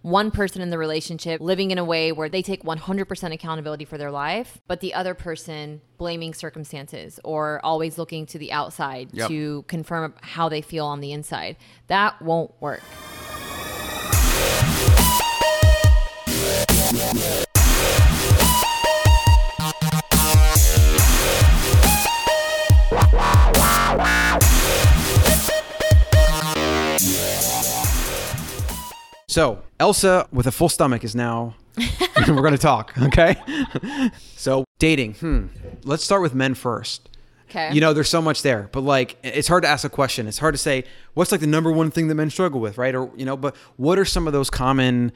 one person in the relationship living in a way where they take 100% accountability for their life, but the other person blaming circumstances or always looking to the outside to confirm how they feel on the inside. That won't work. So Elsa with a full stomach is now, we're going to talk, okay? So dating, let's start with men first. Okay. You know, there's so much there, but like, it's hard to ask a question. It's hard to say, what's like the number one thing that men struggle with, right? Or, you know, but what are some of those common,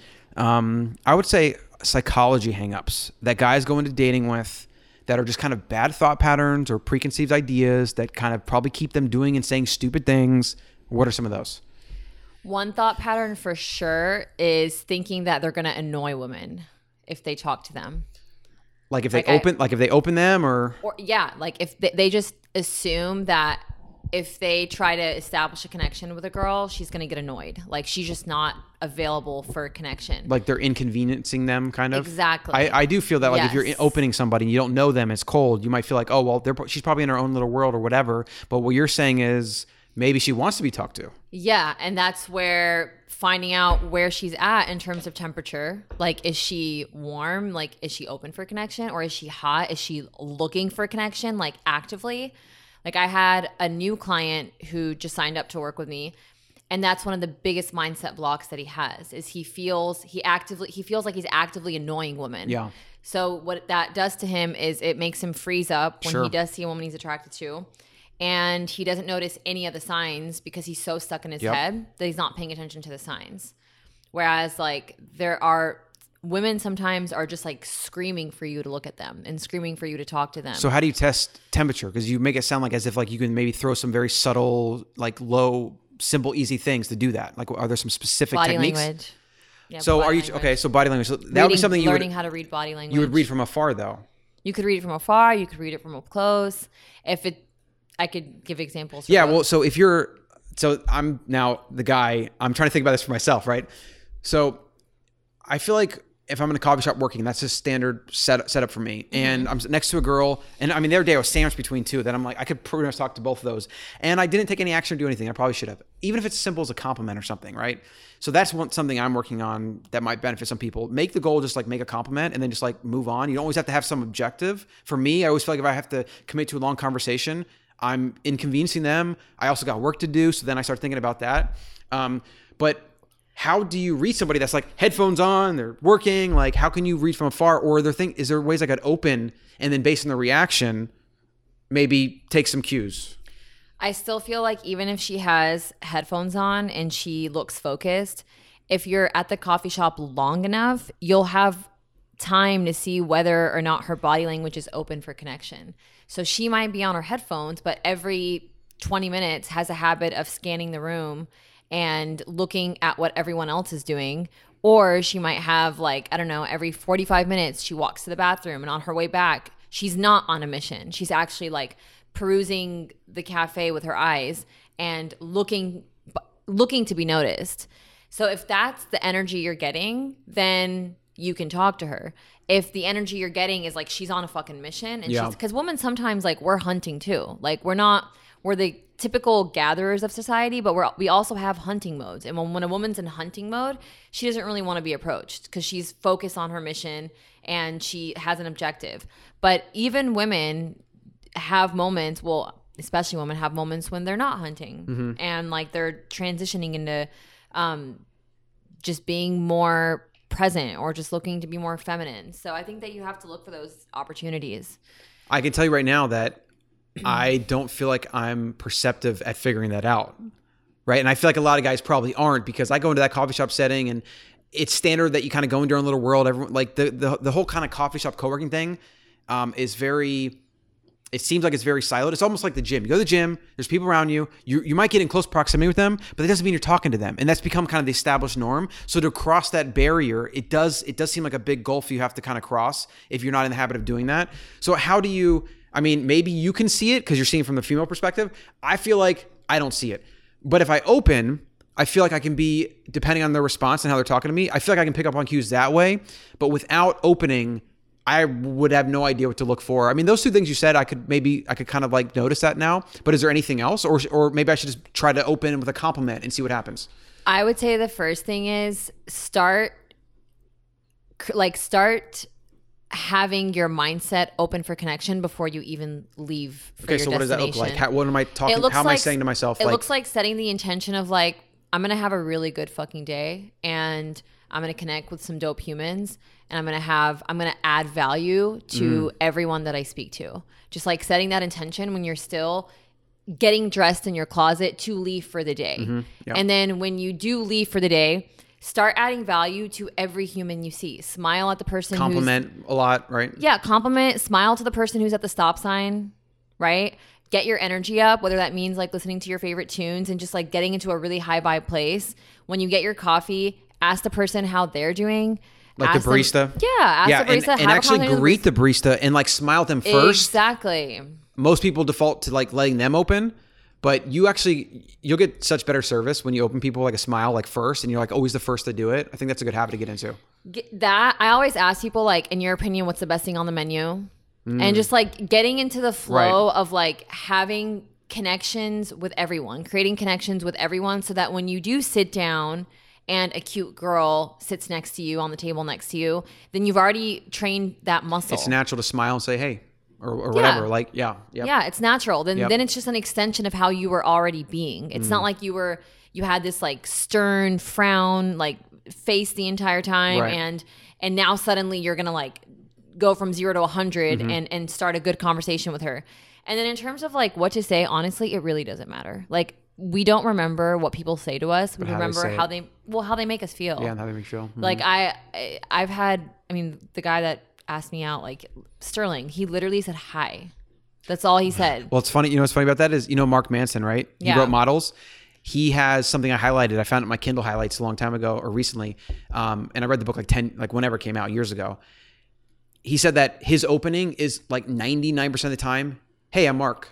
I would say psychology hangups that guys go into dating with that are just kind of bad thought patterns or preconceived ideas that kind of probably keep them doing and saying stupid things? What are some of those? One thought pattern for sure is thinking that they're going to annoy women if they talk to them. Like if they open them or yeah, like if they just assume that if they try to establish a connection with a girl, she's going to get annoyed. Like she's just not available for a connection. Like they're inconveniencing them kind of. Exactly. I do feel that like if you're opening somebody and you don't know them, it's cold. You might feel like, oh, well, she's probably in her own little world or whatever. But what you're saying is maybe she wants to be talked to. Yeah. And that's where finding out where she's at in terms of temperature. Like, is she warm? Like, is she open for connection? Or is she hot? Is she looking for connection, like actively? Like I had a new client who just signed up to work with me. And that's one of the biggest mindset blocks that he has is he feels like he's actively annoying women. Yeah. So what that does to him is it makes him freeze up when he does see a woman he's attracted to. And he doesn't notice any of the signs because he's so stuck in his head that he's not paying attention to the signs. Whereas like there are women sometimes are just like screaming for you to look at them and screaming for you to talk to them. So how do you test temperature? Because you make it sound like as if like you can maybe throw some very subtle, like low, simple, easy things to do that. Like are there some specific techniques? Language. Yeah, so are you language. Okay? So body language. So that would be something you learning how to read body language. You would read from afar though. You could read it from afar. You could read it from up close. I could give examples. Yeah, well, so I'm now the guy, I'm trying to think about this for myself, right? So I feel like if I'm in a coffee shop working, that's a standard setup for me. And I'm next to a girl, and I mean, the other day I was sandwiched between two, that I'm like, I could pretty much talk to both of those. And I didn't take any action or do anything. I probably should have, even if it's as simple as a compliment or something, right? So that's something I'm working on that might benefit some people. Make the goal just like make a compliment and then just like move on. You don't always have to have some objective. For me, I always feel like if I have to commit to a long conversation, I'm inconveniencing them. I also got work to do. So then I start thinking about that. But how do you read somebody that's like headphones on, they're working? Like, how can you read from afar? Or is there ways I could open and then based on the reaction, maybe take some cues? I still feel like even if she has headphones on and she looks focused, if you're at the coffee shop long enough, you'll have time to see whether or not her body language is open for connection. So she might be on her headphones, but every 20 minutes has a habit of scanning the room and looking at what everyone else is doing. Or she might have like, I don't know, every 45 minutes she walks to the bathroom and on her way back, she's not on a mission. She's actually like perusing the cafe with her eyes and looking to be noticed. So if that's the energy you're getting, then you can talk to her. If the energy you're getting is like she's on a fucking mission, and she's, because women sometimes like we're hunting too. Like we're the typical gatherers of society, but we also have hunting modes. And when a woman's in hunting mode, she doesn't really want to be approached because she's focused on her mission and she has an objective. But even women have moments, well, especially women have moments when they're not hunting and like they're transitioning into just being more present or just looking to be more feminine. So I think that you have to look for those opportunities. I can tell you right now that I don't feel like I'm perceptive at figuring that out, right? And I feel like a lot of guys probably aren't, because I go into that coffee shop setting and it's standard that you kind of go into your own little world. Everyone, like the whole kind of coffee shop co-working thing is very... It seems like it's very siloed. It's almost like the gym. You go to the gym, there's people around you. You might get in close proximity with them, but that doesn't mean you're talking to them. And that's become kind of the established norm. So to cross that barrier, it does seem like a big gulf you have to kind of cross if you're not in the habit of doing that. So how do you, I mean, maybe you can see it because you're seeing from the female perspective. I feel like I don't see it. But if I open, I feel like I can be, depending on their response and how they're talking to me, I feel like I can pick up on cues that way. But without opening, I would have no idea what to look for. I mean, those two things you said, I could kind of like notice that now. But is there anything else? Or maybe I should just try to open with a compliment and see what happens. I would say the first thing is start having your mindset open for connection before you even leave for your destination. What does that look like? What am I talking? How am I saying to myself? It looks like setting the intention of like, I'm going to have a really good fucking day and I'm going to connect with some dope humans and I'm going to add value to everyone that I speak to. Just like setting that intention when you're still getting dressed in your closet to leave for the day. Yep. And then when you do leave for the day, start adding value to every human you see. Smile at the person. Compliment a lot, right? Yeah, compliment. Smile to the person who's at the stop sign, right? Get your energy up, whether that means like listening to your favorite tunes and just like getting into a really high vibe place. When you get your coffee, ask the person how they're doing. Like the barista? Ask the barista. And actually greet the barista and like smile at them first. Exactly. Most people default to like letting them open. But you'll get such better service when you open people like a smile like first and you're like always the first to do it. I think that's a good habit to get into. That I always ask people like, in your opinion, what's the best thing on the menu? And just like getting into the flow of like having connections with everyone, creating connections with everyone so that when you do sit down and a cute girl sits next to you on the table next to you, then you've already trained that muscle. It's natural to smile and say, hey. Or whatever, like, yeah. Yeah, it's natural. Then it's just an extension of how you were already being. It's not like you had this like stern frown, like face the entire time. Right. And now suddenly you're going to like go from 0 to 100 and start a good conversation with her. And then in terms of like what to say, honestly, it really doesn't matter. Like we don't remember what people say to us. We remember how they make us feel. Yeah, and how they make you feel. Like I've had, the guy that asked me out, like Sterling, he literally said hi. That's all he said. Well, it's funny. You know what's funny about that is, Mark Manson, right? He wrote Models. He has something I highlighted. I found it in my Kindle highlights a long time ago or recently. And I read the book whenever it came out years ago. He said that his opening is like 99% of the time, hey, I'm Mark.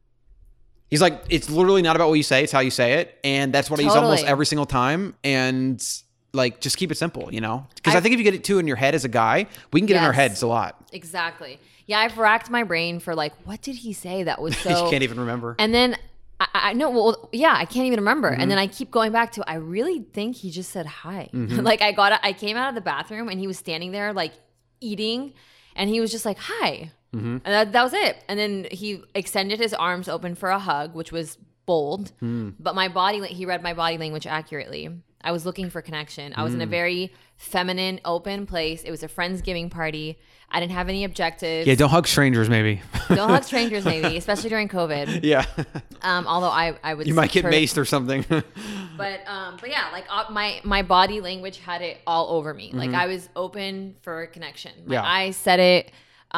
He's like, it's literally not about what you say. It's how you say it. And that's what I use almost every single time. And like, just keep it simple, Because I think if you get it too in your head as a guy, we can get in our heads a lot. Exactly. Yeah, I've racked my brain for like, what did he say that was so... You can't even remember. And then I know, I can't even remember. And then I keep going back to, I really think he just said hi. Like I came out of the bathroom and he was standing there like eating and he was just like, hi. And that was it. And then he extended his arms open for a hug, which was bold. But he read my body language accurately. I was looking for connection. I was in a very feminine, open place. It was a Friendsgiving party. I didn't have any objectives. Yeah, don't hug strangers, maybe. Don't hug strangers, maybe, especially during COVID. Yeah. Although I would. You might get maced or something. But yeah, like my body language had it all over me. Like I was open for connection. My eyes said it.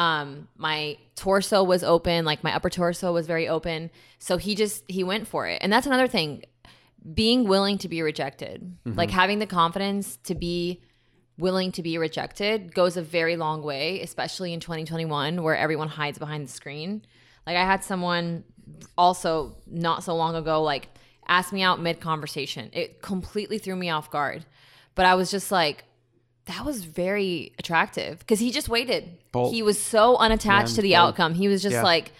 My torso was open. Like my upper torso was very open. So he went for it. And that's another thing. Being willing to be rejected, like having the confidence to be willing to be rejected goes a very long way, especially in 2021 where everyone hides behind the screen. Like I had someone also not so long ago, like ask me out mid-conversation. It completely threw me off guard, but I was just like, that was very attractive because he just waited. Bold. He was so unattached to the outcome. He was just like,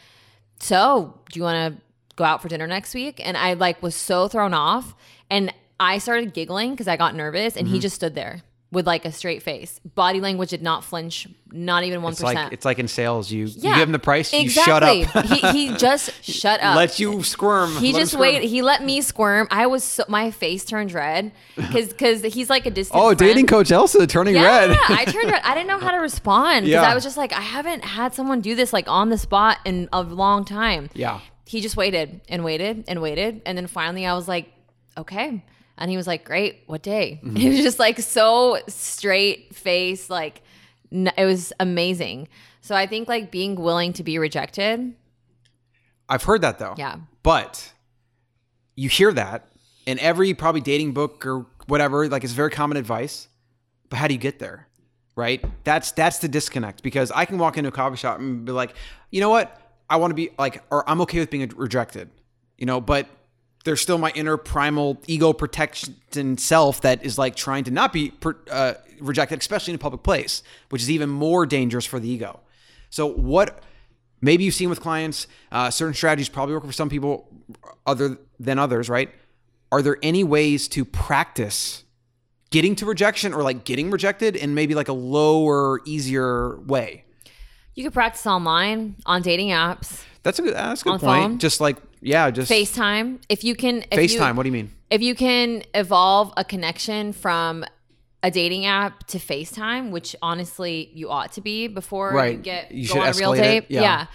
so do you want to go out for dinner next week? And I like was so thrown off and I started giggling because I got nervous and he just stood there with like a straight face. Body language did not flinch, not even 1%. It's like in sales, you give him the price, you shut up. he just shut up. Let you squirm. He just waited. He let me squirm. My face turned red because he's like a distant friend. Dating coach Elsa turning red. Yeah, I turned red. I didn't know how to respond because I was just like, I haven't had someone do this like on the spot in a long time. Yeah. He just waited and waited and waited. And then finally I was like, okay. And he was like, great. What day? He was just like so straight face. Like it was amazing. So I think like being willing to be rejected. I've heard that though. Yeah. But you hear that in every probably dating book or whatever, like it's very common advice. But how do you get there? Right? That's the disconnect because I can walk into a coffee shop and be like, you know what? I want to be like, or I'm okay with being rejected, but there's still my inner primal ego protection self that is like trying to not be rejected, especially in a public place, which is even more dangerous for the ego. So what maybe you've seen with clients, certain strategies probably work for some people other than others, right? Are there any ways to practice getting to rejection or like getting rejected in maybe like a lower, easier way? You could practice online, on dating apps. That's a good point. Phone. Just like, yeah, just FaceTime. If you can FaceTime, what do you mean? If you can evolve a connection from a dating app to FaceTime, which honestly you ought to be before you go on a real date. Yeah.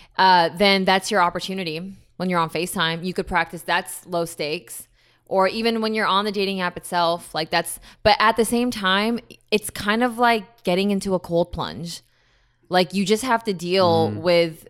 Then that's your opportunity. When you're on FaceTime, you could practice. That's low stakes. Or even when you're on the dating app itself, like that's, but at the same time, it's kind of like getting into a cold plunge. Like you just have to deal with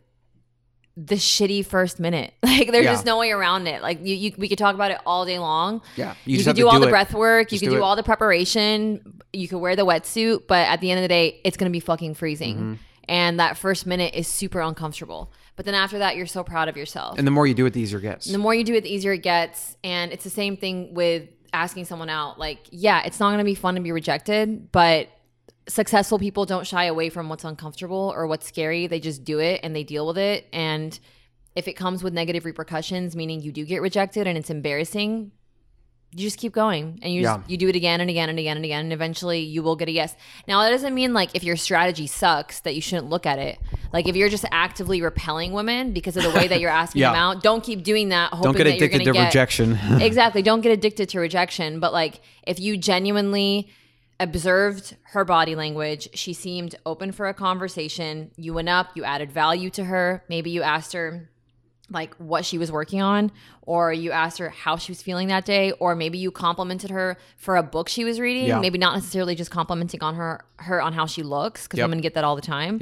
the shitty first minute. Like there's just no way around it. Like we could talk about it all day long. Yeah. You could do all the breath work. You could do all the preparation. You could wear the wetsuit. But at the end of the day, it's going to be fucking freezing. And that first minute is super uncomfortable. But then after that, you're so proud of yourself. And the more you do it, the easier it gets. The more you do it, the easier it gets. And it's the same thing with asking someone out. Like, yeah, it's not going to be fun to be rejected, but successful people don't shy away from what's uncomfortable or what's scary. They just do it and they deal with it. And if it comes with negative repercussions, meaning you do get rejected and it's embarrassing, you just keep going and you do it again and again and again and again. And eventually you will get a yes. Now, that doesn't mean like if your strategy sucks that you shouldn't look at it. Like if you're just actively repelling women because of the way that you're asking them out, don't keep doing that. Don't get addicted to rejection. Exactly. Don't get addicted to rejection. But like if you genuinely observed her body language, she seemed open for a conversation. You went up, you added value to her. Maybe you asked her like what she was working on, or you asked her how she was feeling that day, or maybe you complimented her for a book she was reading. Maybe not necessarily just complimenting on her on how she looks, because women get that all the time.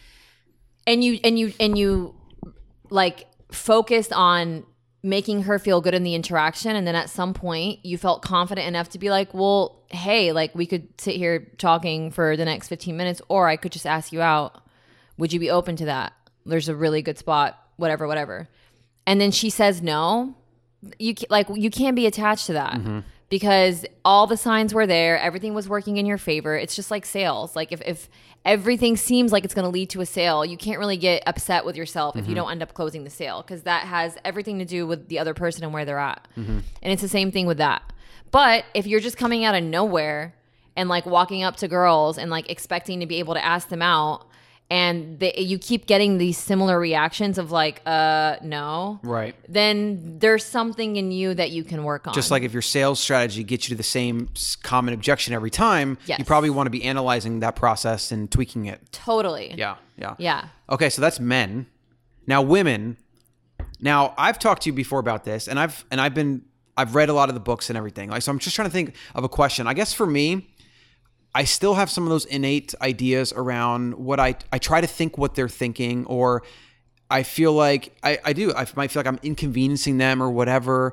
And you like focused on making her feel good in the interaction, and then at some point you felt confident enough to be like, well, hey, like we could sit here talking for the next 15 minutes, or I could just ask you out. Would you be open to that? There's a really good spot, whatever. And then she says no. You can't be attached to that because all the signs were there. Everything was working in your favor. It's just like sales. Like if everything seems like it's going to lead to a sale, you can't really get upset with yourself if you don't end up closing the sale, because that has everything to do with the other person and where they're at. And it's the same thing with that. But if you're just coming out of nowhere and like walking up to girls and like expecting to be able to ask them out, and you keep getting these similar reactions of like, no. Right. Then there's something in you that you can work on. Just like if your sales strategy gets you to the same common objection every time, you probably want to be analyzing that process and tweaking it. Totally. Yeah. Okay, so that's men. Now women. Now I've talked to you before about this, and I've read a lot of the books and everything. Like, so I'm just trying to think of a question. I guess for me, I still have some of those innate ideas around what I try to think what they're thinking, or I feel like I might feel like I'm inconveniencing them or whatever.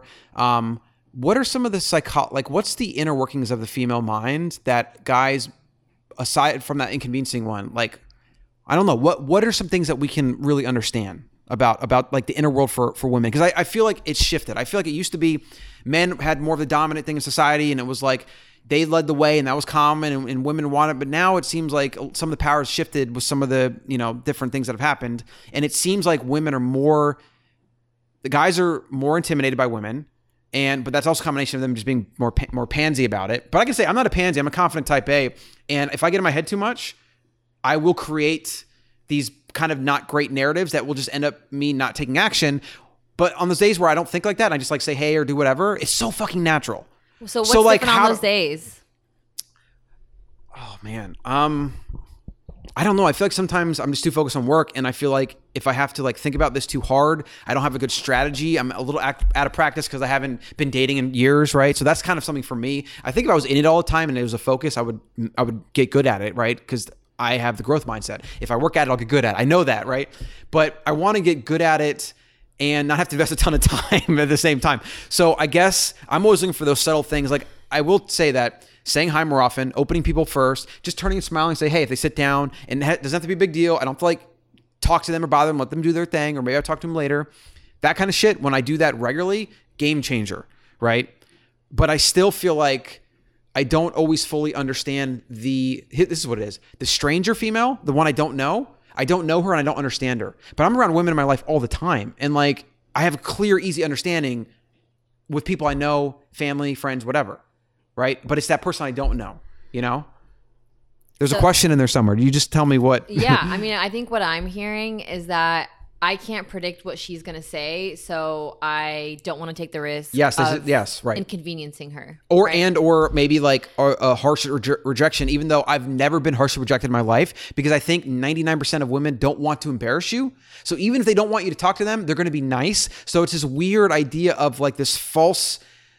What are some of the like what's the inner workings of the female mind that guys, aside from that inconveniencing one, like, I don't know, what are some things that we can really understand about like the inner world for women? Because I feel like it's shifted. I feel like it used to be men had more of the dominant thing in society, and it was like they led the way and that was common, and women wanted. But now it seems like some of the power has shifted with some of the, different things that have happened. And it seems like the guys are more intimidated by women. But that's also a combination of them just being more pansy about it. But I can say I'm not a pansy. I'm a confident type A. And if I get in my head too much, I will create these kind of not great narratives that will just end up me not taking action. But on those days where I don't think like that, I just like say hey or do whatever, it's so fucking natural. So what's different on those days? Oh man. I don't know. I feel like sometimes I'm just too focused on work, and I feel like if I have to like think about this too hard, I don't have a good strategy. I'm a little out of practice because I haven't been dating in years, right? So that's kind of something for me. I think if I was in it all the time and it was a focus, I would get good at it, right? Because I have the growth mindset. If I work at it, I'll get good at it. I know that, right? But I want to get good at it and not have to invest a ton of time at the same time. So I guess I'm always looking for those subtle things. Like I will say that saying hi more often, opening people first, just turning and smiling and say, hey, if they sit down, and it doesn't have to be a big deal. I don't feel like talk to them or bother them, let them do their thing, or maybe I'll talk to them later. That kind of shit, when I do that regularly, game changer, right? But I still feel like I don't always fully understand this is what it is. The stranger female, the one I don't know her and I don't understand her. But I'm around women in my life all the time. And like, I have a clear, easy understanding with people I know, family, friends, whatever, right? But it's that person I don't know, you know? There's a question in there somewhere. You just tell me what. Yeah. I mean, I think what I'm hearing is that I can't predict what she's going to say, so I don't want to take the risk right. inconveniencing her. Or right? or maybe like a harsh rejection, even though I've never been harshly rejected in my life, because I think 99% of women don't want to embarrass you. So even if they don't want you to talk to them, they're going to be nice. So it's this weird idea of like this false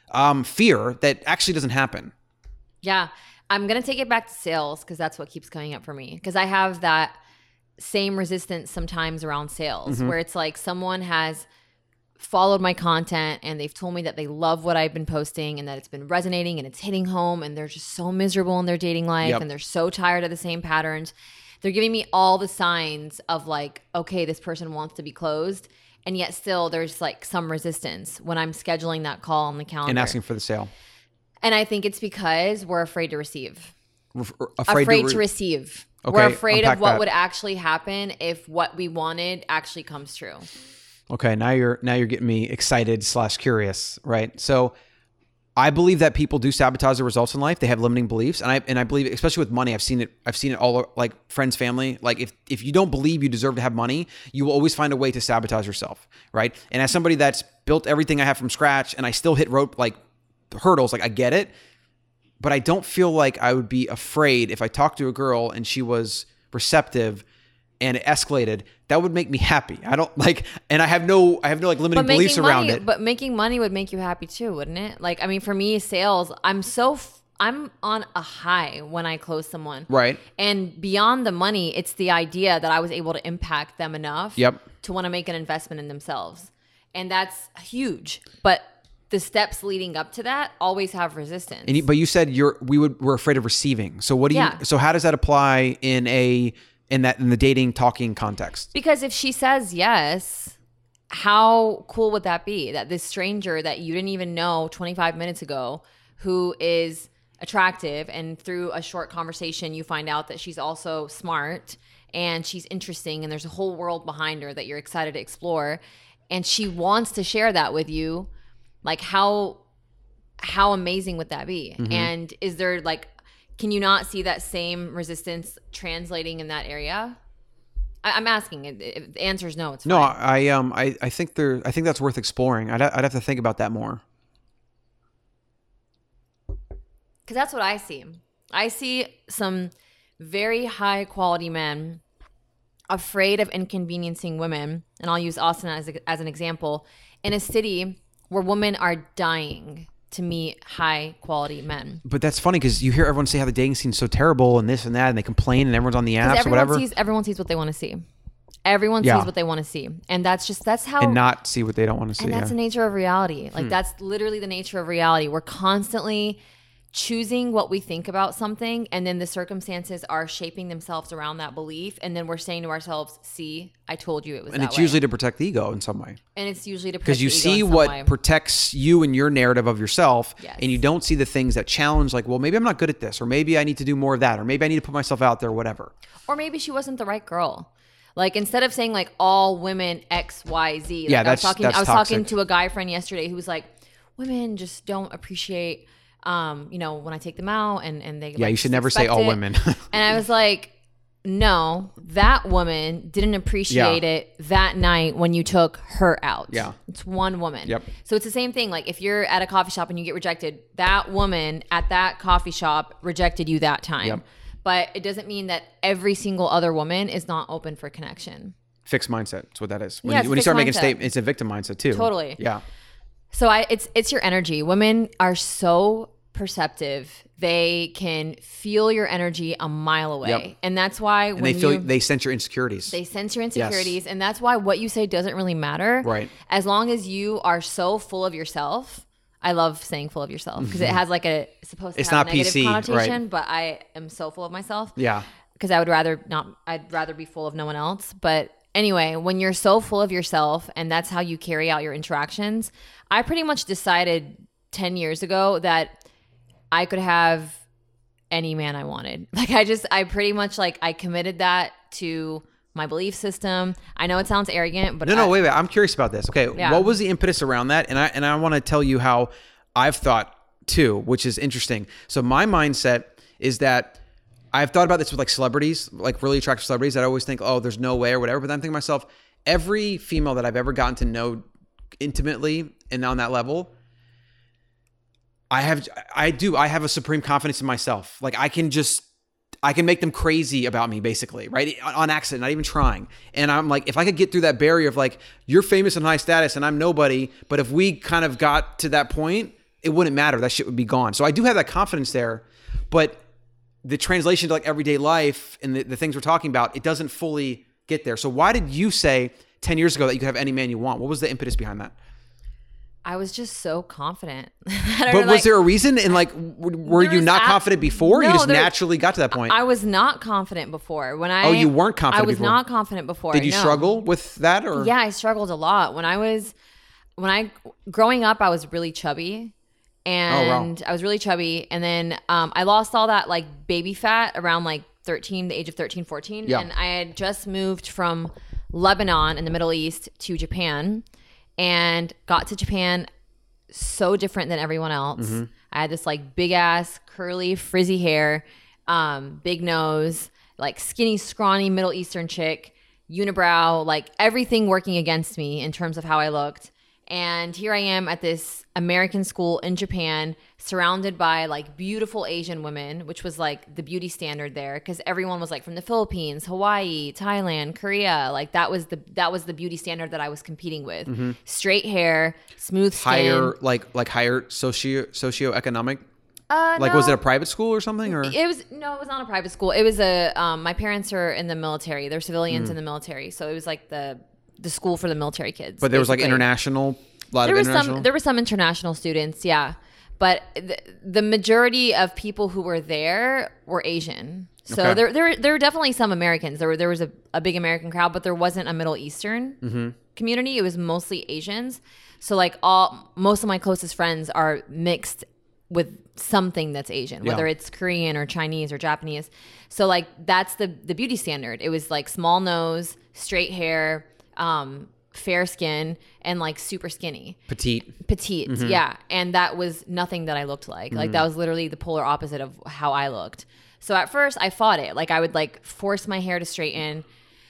fear that actually doesn't happen. Yeah. I'm going to take it back to sales because that's what keeps coming up for me. Because I have that same resistance sometimes around sales where it's like someone has followed my content and they've told me that they love what I've been posting and that it's been resonating and it's hitting home and they're just so miserable in their dating life and they're so tired of the same patterns. They're giving me all the signs of like, okay, this person wants to be closed. And yet still there's like some resistance when I'm scheduling that call on the calendar. And asking for the sale. And I think it's because we're afraid to receive. Afraid to receive. Okay, we're afraid of what that. would actually happen if what we wanted actually comes true. Okay, now you're getting me excited / curious, right? So I believe that people do sabotage their results in life. They have limiting beliefs, and I believe, especially with money, I've seen it all, like friends, family. Like if you don't believe you deserve to have money, you will always find a way to sabotage yourself, right? And as somebody that's built everything I have from scratch, and I still hit hurdles, like I get it. But I don't feel like I would be afraid if I talked to a girl and she was receptive and it escalated. That would make me happy. I don't like, and I have no like limiting beliefs around it. But making money would make you happy too, wouldn't it? Like, I mean, for me, sales, I'm on a high when I close someone. Right. And beyond the money, it's the idea that I was able to impact them enough to want to make an investment in themselves. And that's huge. But the steps leading up to that always have resistance. But you said we're afraid of receiving. So what do you? So how does that apply in the dating talking context? Because if she says yes, how cool would that be? That this stranger that you didn't even know 25 minutes ago, who is attractive, and through a short conversation you find out that she's also smart and she's interesting, and there's a whole world behind her that you're excited to explore, and she wants to share that with you. Like how amazing would that be? And is there can you not see that same resistance translating in that area? I'm asking. If the answer is no, it's fine. No, I think that's worth exploring. I'd have to think about that more. Because that's what I see. I see some very high quality men afraid of inconveniencing women, and I'll use Austin as an example, in a city where women are dying to meet high quality men. But that's funny because you hear everyone say how the dating scene's so terrible and this and that, and they complain, and everyone's on the apps or whatever. Everyone sees what they want to see. Everyone sees what they want to see. And that's how... And not see what they don't want to see. And that's the nature of reality. Like that's literally the nature of reality. We're constantly choosing what we think about something, and then the circumstances are shaping themselves around that belief, and then we're saying to ourselves, see, I told you it was that way. And it's usually to protect the ego in some way. And it's usually to protect because you see what protects you and your narrative of yourself, and you don't see the things that challenge, like, well, maybe I'm not good at this, or maybe I need to do more of that, or maybe I need to put myself out there, whatever. Or maybe she wasn't the right girl. Like, instead of saying like all women X, Y, Z. Like, I was talking to a guy friend yesterday who was like, women just don't appreciate when I take them out and they you should never say all women. And I was like, no, that woman didn't appreciate it that night when you took her out. Yeah. It's one woman. Yep. So it's the same thing. Like if you're at a coffee shop and you get rejected, that woman at that coffee shop rejected you that time. Yep. But it doesn't mean that every single other woman is not open for connection. Fixed mindset. That's what that is. When you start making statements, it's a victim mindset too. Totally. Yeah. So it's your energy. Women are so perceptive. They can feel your energy a mile away. And that's why they sense your insecurities. They sense your insecurities. Yes. And that's why what you say doesn't really matter. Right. As long as you are so full of yourself. I love saying full of yourself because it has like it's supposed to have a negative PC, connotation, right. But I am so full of myself. Yeah. Because I'd rather be full of no one else. But anyway, when you're so full of yourself and that's how you carry out your interactions, I pretty much decided 10 years ago that I could have any man I wanted. Like I pretty much like I committed that to my belief system. I know it sounds arrogant, but no, wait. I'm curious about this. Okay. Yeah. What was the impetus around that? And I want to tell you how I've thought too, which is interesting. So my mindset is that I've thought about this with like celebrities, like really attractive celebrities that I always think, oh, there's no way or whatever. But then I'm thinking to myself, every female that I've ever gotten to know intimately and on that level, I have a supreme confidence in myself. Like I can make them crazy about me basically, right? On accident, not even trying. And I'm like, if I could get through that barrier of like, you're famous and high status and I'm nobody, but if we kind of got to that point, it wouldn't matter. That shit would be gone. So I do have that confidence there, but the translation to like everyday life and the things we're talking about, it doesn't fully get there. So why did you say 10 years ago that you could have any man you want? What was the impetus behind that? I was just so confident. But was there a reason? And like, were you not confident before? No, you just naturally got to that point. I was not confident before. You weren't confident before? I was not confident before. Did you struggle with that? Or yeah, I struggled a lot. Growing up, I was really chubby. And I was really chubby. And then I lost all that like baby fat around like the age of 13, 14. Yeah. And I had just moved from Lebanon in the Middle East to Japan and got to Japan so different than everyone else. Mm-hmm. I had this like big ass, curly, frizzy hair, big nose, like skinny, scrawny Middle Eastern chick, unibrow, like everything working against me in terms of how I looked. And here I am at this American school in Japan, surrounded by like beautiful Asian women, which was like the beauty standard there because everyone was like from the Philippines, Hawaii, Thailand, Korea. Like that was the beauty standard that I was competing with. Mm-hmm. Straight hair, smooth skin. Higher socioeconomic. Was it a private school or something? Or it was not a private school. It was my parents are in the military. They're civilians in the military, so it was like the school for the military kids. But there was like international, there were some international students, yeah. But the majority of people who were there were Asian. So okay. there were definitely some Americans. There was a big American crowd, but there wasn't a Middle Eastern community. It was mostly Asians. So like most of my closest friends are mixed with something that's Asian, whether it's Korean or Chinese or Japanese. So like that's the beauty standard. It was like small nose, straight hair, fair skin, and like super skinny. Petite, yeah. And that was nothing that I looked like. Like that was literally the polar opposite of how I looked. So at first I fought it. Like I would like force my hair to straighten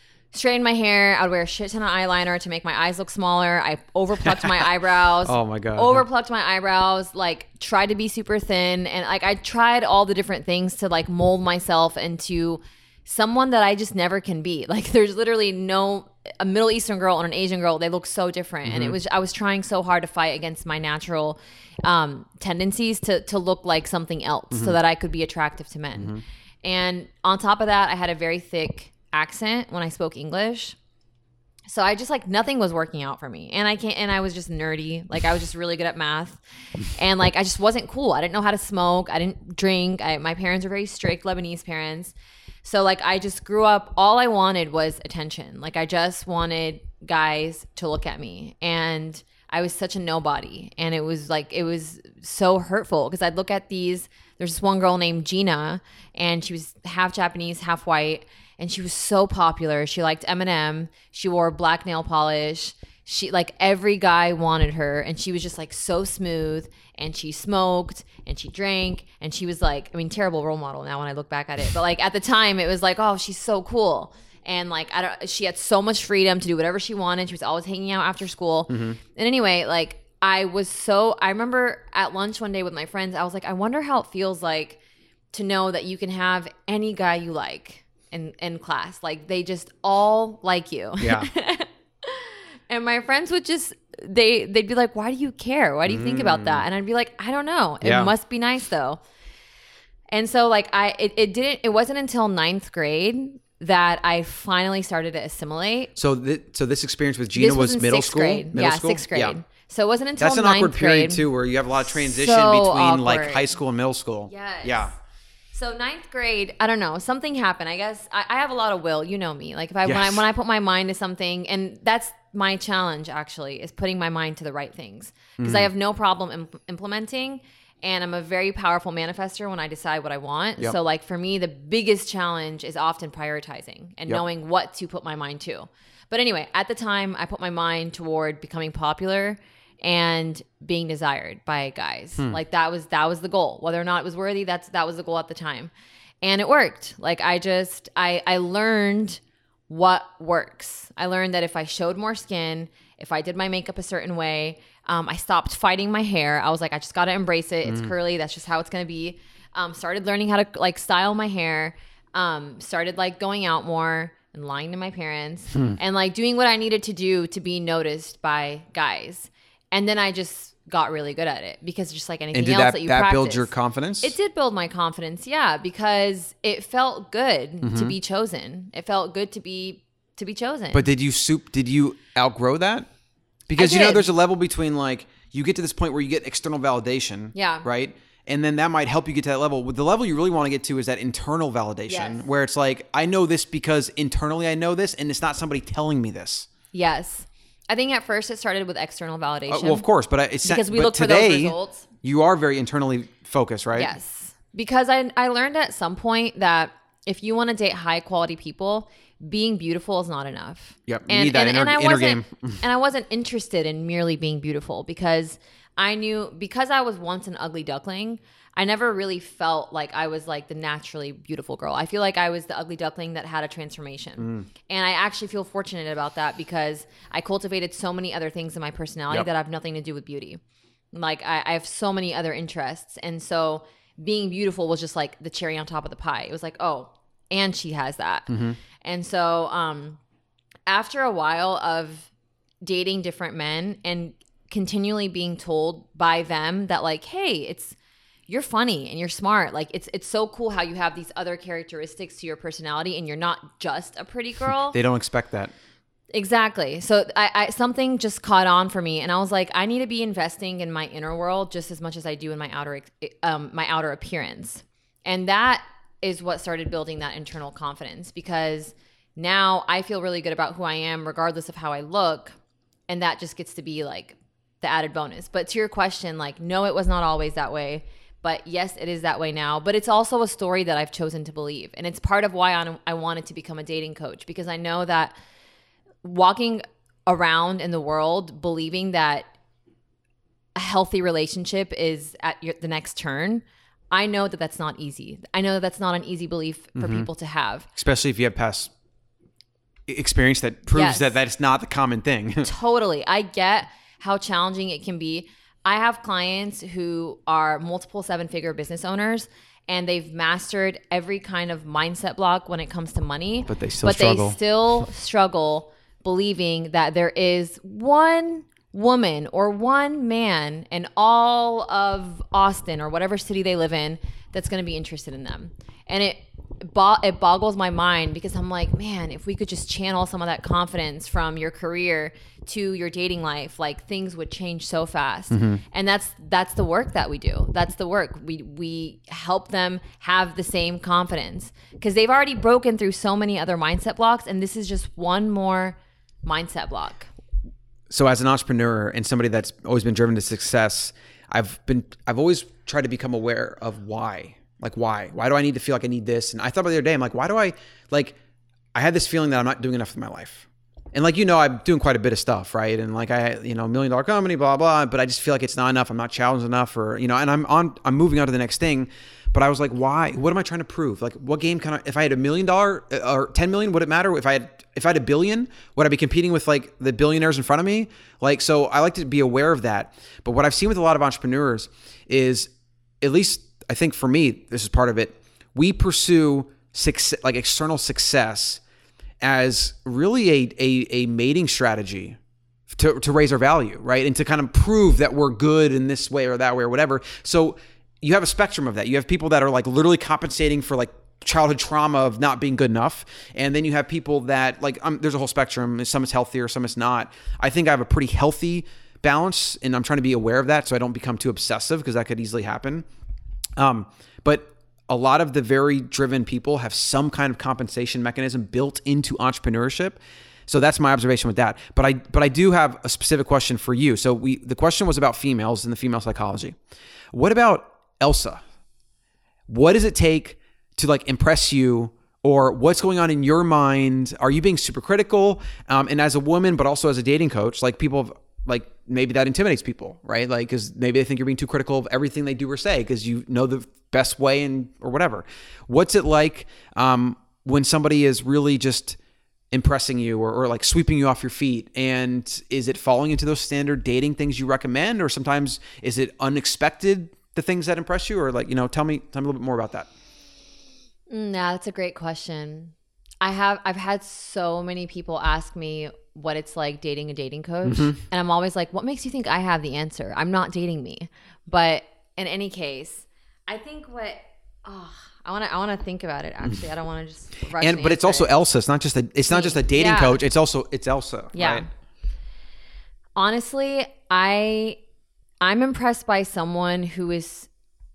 my hair. I would wear a shit ton of eyeliner to make my eyes look smaller. I overplucked my eyebrows. Oh my God. Overplucked my eyebrows, like tried to be super thin. And like I tried all the different things to like mold myself into someone that I just never can be. Like there's literally a Middle Eastern girl and an Asian girl, they look so different. And I was trying so hard to fight against my natural tendencies to look like something else so that I could be attractive to men. And on top of that, I had a very thick accent when I spoke English. So I just like nothing was working out for me. And I was just nerdy. Like I was just really good at math. And like I just wasn't cool. I didn't know how to smoke. I didn't drink. My parents were very strict Lebanese parents. So like I just grew up, all I wanted was attention. Like I just wanted guys to look at me. And I was such a nobody. And it was so hurtful because I'd look at there's this one girl named Gina and she was half Japanese, half white. And she was so popular. She liked Eminem. She wore black nail polish. She like every guy wanted her. And she was just like so smooth. And she smoked and she drank. And she was like, I mean, terrible role model now when I look back at it. But like at the time it was like, oh, she's so cool. And like, she had so much freedom to do whatever she wanted. She was always hanging out after school. And anyway, like I remember at lunch one day with my friends, I was like, I wonder how it feels like to know that you can have any guy you like in class. Like they just all like you. Yeah. And my friends would just, they'd be like, why do you care? Why do you think about that? And I'd be like, I don't know. It must be nice though. And so like it wasn't until 9th grade that I finally started to assimilate. So this experience with Gina was middle school? Grade. Middle school? 6th grade. Yeah. So it wasn't until 9th grade. That's an awkward period too, where you have a lot of transition between like high school and middle school. Yes. Yeah. So ninth grade, I don't know, something happened. I guess I have a lot of will. You know me. Like if I Yes. when I put my mind to something, and that's my challenge actually, is putting my mind to the right things, because I have no problem implementing, and I'm a very powerful manifester when I decide what I want. Yep. So like for me, the biggest challenge is often prioritizing and knowing what to put my mind to. But anyway, at the time, I put my mind toward becoming popular and being desired by guys. Like that was the goal. Whether or not it was worthy, that was the goal at the time. And it worked. Like I learned what works. I learned that if I showed more skin, if I did my makeup a certain way, I stopped fighting my hair. I was like, I just got to embrace it. It's curly. That's just how it's going to be. Started learning how to like style my hair. Started like going out more and lying to my parents and like doing what I needed to do to be noticed by guys. And then I just got really good at it, because just like anything else that you practice. Build your confidence? It did build my confidence, yeah, because it felt good to be chosen. It felt good to be chosen. But did you outgrow that? Because I did. there's a level between like you get to this point where you get external validation, Yeah. right? And then that might help you get to that level. The level you really want to get to is that internal validation, Yes. where it's like, I know this because internally I know this, and it's not somebody telling me this. Yes. I think at first it started with external validation. Well, of course, but it's because we but look today, for those results. You are very internally focused, right? Yes. Because I learned at some point that if you want to date high quality people, being beautiful is not enough. Yep. You need that inner game. And I wasn't interested in merely being beautiful, because I knew, because I was once an ugly duckling, I never really felt like I was like the naturally beautiful girl. I feel like I was the ugly duckling that had a transformation. And I actually feel fortunate about that, because I cultivated so many other things in my personality that have nothing to do with beauty. Like I have so many other interests. And so being beautiful was just like the cherry on top of the pie. It was like, oh, and she has that. And so after a while of dating different men and continually being told by them that like, hey, you're funny and you're smart. Like it's so cool how you have these other characteristics to your personality and you're not just a pretty girl. They don't expect that. Exactly. So I something just caught on for me, and I was like, I need to be investing in my inner world just as much as I do in my outer appearance. And that is what started building that internal confidence, because now I feel really good about who I am regardless of how I look, and that just gets to be like the added bonus. But to your question, like, no, it was not always that way. But yes, it is that way now. But it's also a story that I've chosen to believe. And it's part of why I wanted to become a dating coach, because I know that walking around in the world believing that a healthy relationship is at the next turn, I know that that's not easy. I know that that's not an easy belief for people to have. Especially if you have past experience that proves that that's not the common thing. Totally. I get how challenging it can be. I have clients who are multiple seven-figure business owners, and they've mastered every kind of mindset block when it comes to money. But they still struggle believing that there is one woman or one man in all of Austin or whatever city they live in that's going to be interested in them. And it boggles my mind, because I'm like, man, if we could just channel some of that confidence from your career to your dating life, like things would change so fast. And that's the work that we do. That's the work. We help them have the same confidence, because they've already broken through so many other mindset blocks, and this is just one more mindset block. So as an entrepreneur and somebody that's always been driven to success, I've always tried to become aware of why. Like, why do I need to feel like I need this? And I thought about the other day, I'm like, why do I had this feeling that I'm not doing enough in my life. And like, I'm doing quite a bit of stuff, right? And like $1 million company, blah, blah, but I just feel like it's not enough. I'm not challenged enough, or, and I'm moving on to the next thing. But I was like, why? What am I trying to prove? Like, what game if I had $1 million or 10 million, would it matter? If I had $1 billion, would I be competing with like the billionaires in front of me? Like, so I like to be aware of that. But what I've seen with a lot of entrepreneurs is, at least I think for me, this is part of it. We pursue success, like external success, as really a mating strategy to raise our value, right? And to kind of prove that we're good in this way or that way or whatever. So you have a spectrum of that. You have people that are like literally compensating for like childhood trauma of not being good enough. And then you have people that like, there's a whole spectrum. Some is healthier, some is not. I think I have a pretty healthy balance, and I'm trying to be aware of that so I don't become too obsessive, because that could easily happen. But a lot of the very driven people have some kind of compensation mechanism built into entrepreneurship. So that's my observation with that. But I do have a specific question for you. So the question was about females and the female psychology. What about Elsa? What does it take to like impress you, or what's going on in your mind? Are you being super critical? And as a woman, but also as a dating coach, like people like maybe that intimidates people, right? Like, cause maybe they think you're being too critical of everything they do or say because you know the best way or whatever. What's it like when somebody is really just impressing you or like sweeping you off your feet? And is it falling into those standard dating things you recommend? Or sometimes is it unexpected, the things that impress you? Or like, tell me a little bit more about that. Yeah, that's a great question. I've had so many people ask me what it's like dating a dating coach. And I'm always like, what makes you think I have the answer? I'm not dating me. But in any case, I think I want to think about it. Actually, I don't want to just rush. But it's also Elsa. It's not just a dating coach. It's Elsa. Yeah. Right? Honestly, I'm impressed by someone who is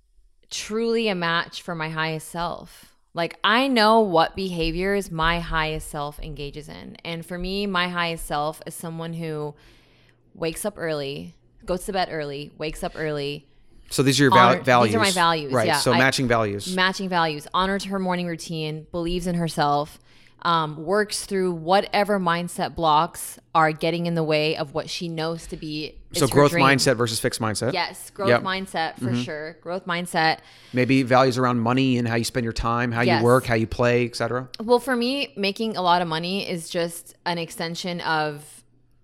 truly a match for my highest self. Like, I know what behaviors my highest self engages in. And for me, my highest self is someone who wakes up early, goes to bed early, wakes up early. So these are your values. These are my values. Right. Yeah. So matching values. Matching values. Honors her morning routine, believes in herself, works through whatever mindset blocks are getting in the way of what she knows to be. So growth mindset versus fixed mindset. Yes, growth mindset for sure. Growth mindset. Maybe values around money and how you spend your time, how you work, how you play, etc. Well, for me, making a lot of money is just an extension of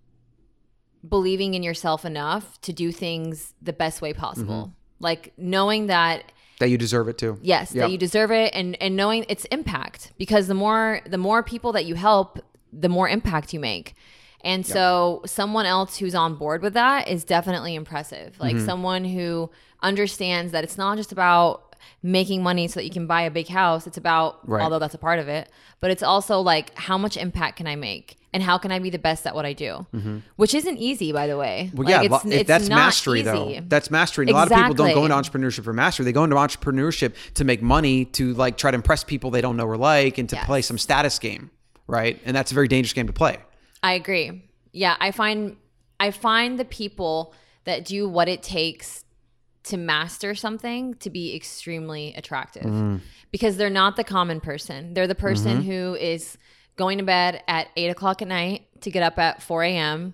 believing in yourself enough to do things the best way possible. Like knowing that you deserve it too. Yes, that you deserve it, and knowing its impact, because the more people that you help, the more impact you make. And so someone else who's on board with that is definitely impressive. Like someone who understands that it's not just about making money so that you can buy a big house. It's about, although that's a part of it, but it's also like, how much impact can I make? And how can I be the best at what I do? Which isn't easy, by the way. Well, like, it's that's not mastery, easy. though. That's mastery. And a lot of people don't go into entrepreneurship for mastery. They go into entrepreneurship to make money, to like try to impress people they don't know or like, and to play some status game, right? And that's a very dangerous game to play. I agree. Yeah, I find the people that do what it takes to master something to be extremely attractive, because they're not the common person. They're the person who is going to bed at 8:00 at night to get up at 4 a.m.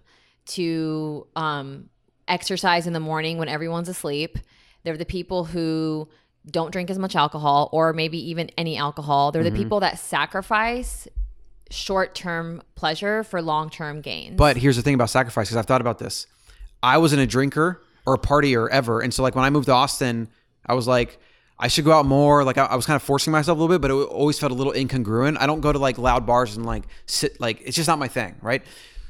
to exercise in the morning when everyone's asleep. They're the people who don't drink as much alcohol, or maybe even any alcohol. They're the people that sacrifice short-term pleasure for long-term gains. But here's the thing about sacrifice, because I've thought about this. I wasn't a drinker or a partier ever. And so like when I moved to Austin, I was like, I should go out more. Like I was kind of forcing myself a little bit, but it always felt a little incongruent. I don't go to like loud bars and like sit, like it's just not my thing, right?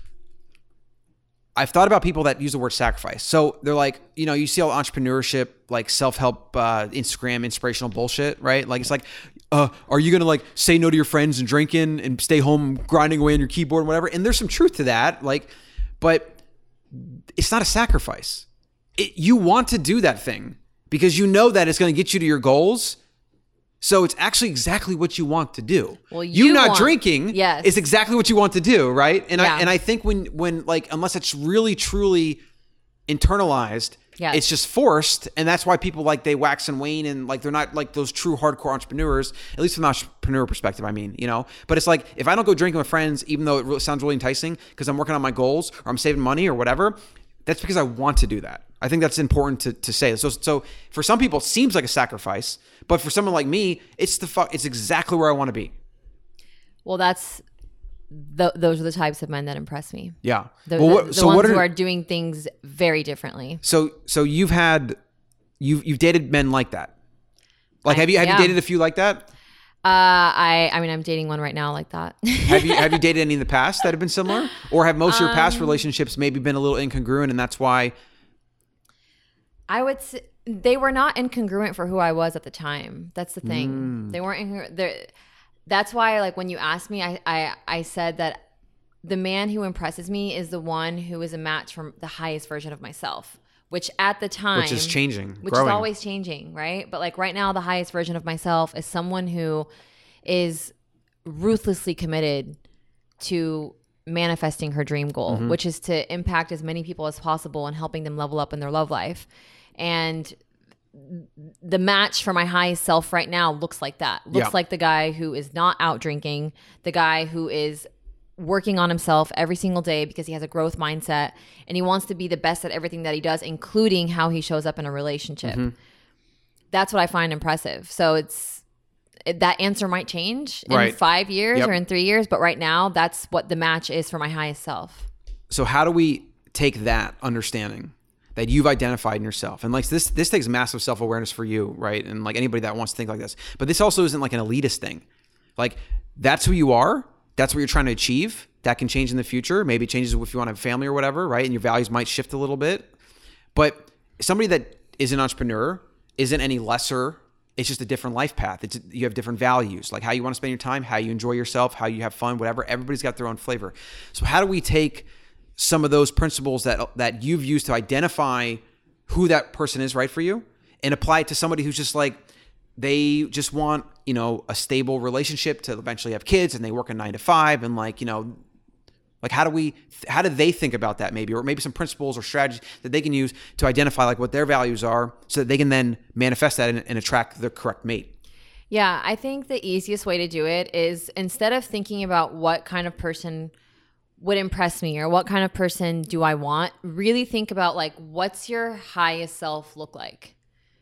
I've thought about people that use the word sacrifice. So they're like, you see all entrepreneurship, like self-help, Instagram, inspirational bullshit, right? Like, it's like, are you going to like say no to your friends and drinking and stay home grinding away on your keyboard and whatever? And there's some truth to that. Like, but it's not a sacrifice. You want to do that thing because you know that it's going to get you to your goals. So it's actually exactly what you want to do. Well, you not drinking is exactly what you want to do, right? And I think when like, unless it's really truly internalized, it's just forced, and that's why people like they wax and wane, and like they're not like those true hardcore entrepreneurs, at least from an entrepreneur perspective. I mean, but it's like if I don't go drinking with friends, even though it really sounds really enticing because I'm working on my goals or I'm saving money or whatever, that's because I want to do that. I think that's important to say. So for some people, it seems like a sacrifice, but for someone like me, it's exactly where I want to be. Well, those are the types of men that impress me. Yeah. The ones who are doing things very differently. So you've dated men like that. Like, have you dated a few like that? I mean, I'm dating one right now like that. Have you dated any in the past that have been similar, or have most of your past relationships maybe been a little incongruent, and that's why? I would say they were not incongruent for who I was at the time. That's the thing. They weren't incongruent. That's why, like, when you asked me, I said that the man who impresses me is the one who is a match from the highest version of myself, which at the time, which is changing, which growing. is always changing, right? But like right now, the highest version of myself is someone who is ruthlessly committed to manifesting her dream goal, which is to impact as many people as possible and helping them level up in their love life. And the match for my highest self right now looks like that. Looks like the guy who is not out drinking, the guy who is working on himself every single day because he has a growth mindset and he wants to be the best at everything that he does, including how he shows up in a relationship. That's what I find impressive. So that answer might change in 5 years or in 3 years, but right now that's what the match is for my highest self. So how do we take that understanding that you've identified in yourself? And like this takes massive self-awareness for you, right? And like anybody that wants to think like this. But this also isn't like an elitist thing. Like that's who you are. That's what you're trying to achieve. That can change in the future. Maybe it changes if you want to have a family or whatever, right? And your values might shift a little bit. But somebody that is an entrepreneur isn't any lesser. It's just a different life path. You have different values, like how you want to spend your time, how you enjoy yourself, how you have fun, whatever. Everybody's got their own flavor. So how do we take some of those principles that you've used to identify who that person is right for you and apply it to somebody who's just like, they just want, a stable relationship to eventually have kids and they work a 9 to 5 and like how do they think about that maybe, or maybe some principles or strategies that they can use to identify like what their values are so that they can then manifest that and attract the correct mate? Yeah, I think the easiest way to do it is instead of thinking about what kind of person would impress me or what kind of person do I want, really think about like, what's your highest self look like?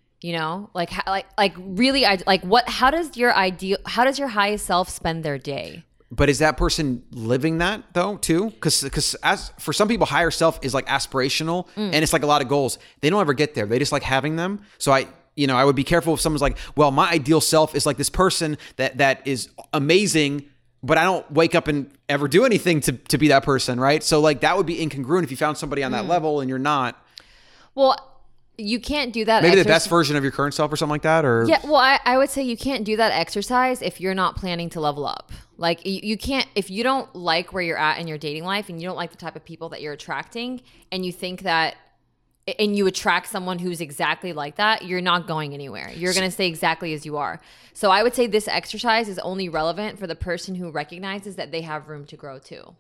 Really, how does your highest self spend their day? But is that person living that though too? Because as for some people, higher self is like aspirational and it's like a lot of goals. They don't ever get there. They just like having them. So I would be careful if someone's like, well, my ideal self is like this person that is amazing, but I don't wake up and ever do anything to be that person, right? So like that would be incongruent if you found somebody on that level and you're not. Well, you can't do that. Maybe the best version of your current self or something like that, or yeah. Well, I would say you can't do that exercise if you're not planning to level up. Like you can't, if you don't like where you're at in your dating life and you don't like the type of people that you're attracting and you think that, and you attract someone who's exactly like that, you're not going anywhere. You're going to stay exactly as you are. So I would say this exercise is only relevant for the person who recognizes that they have room to grow too.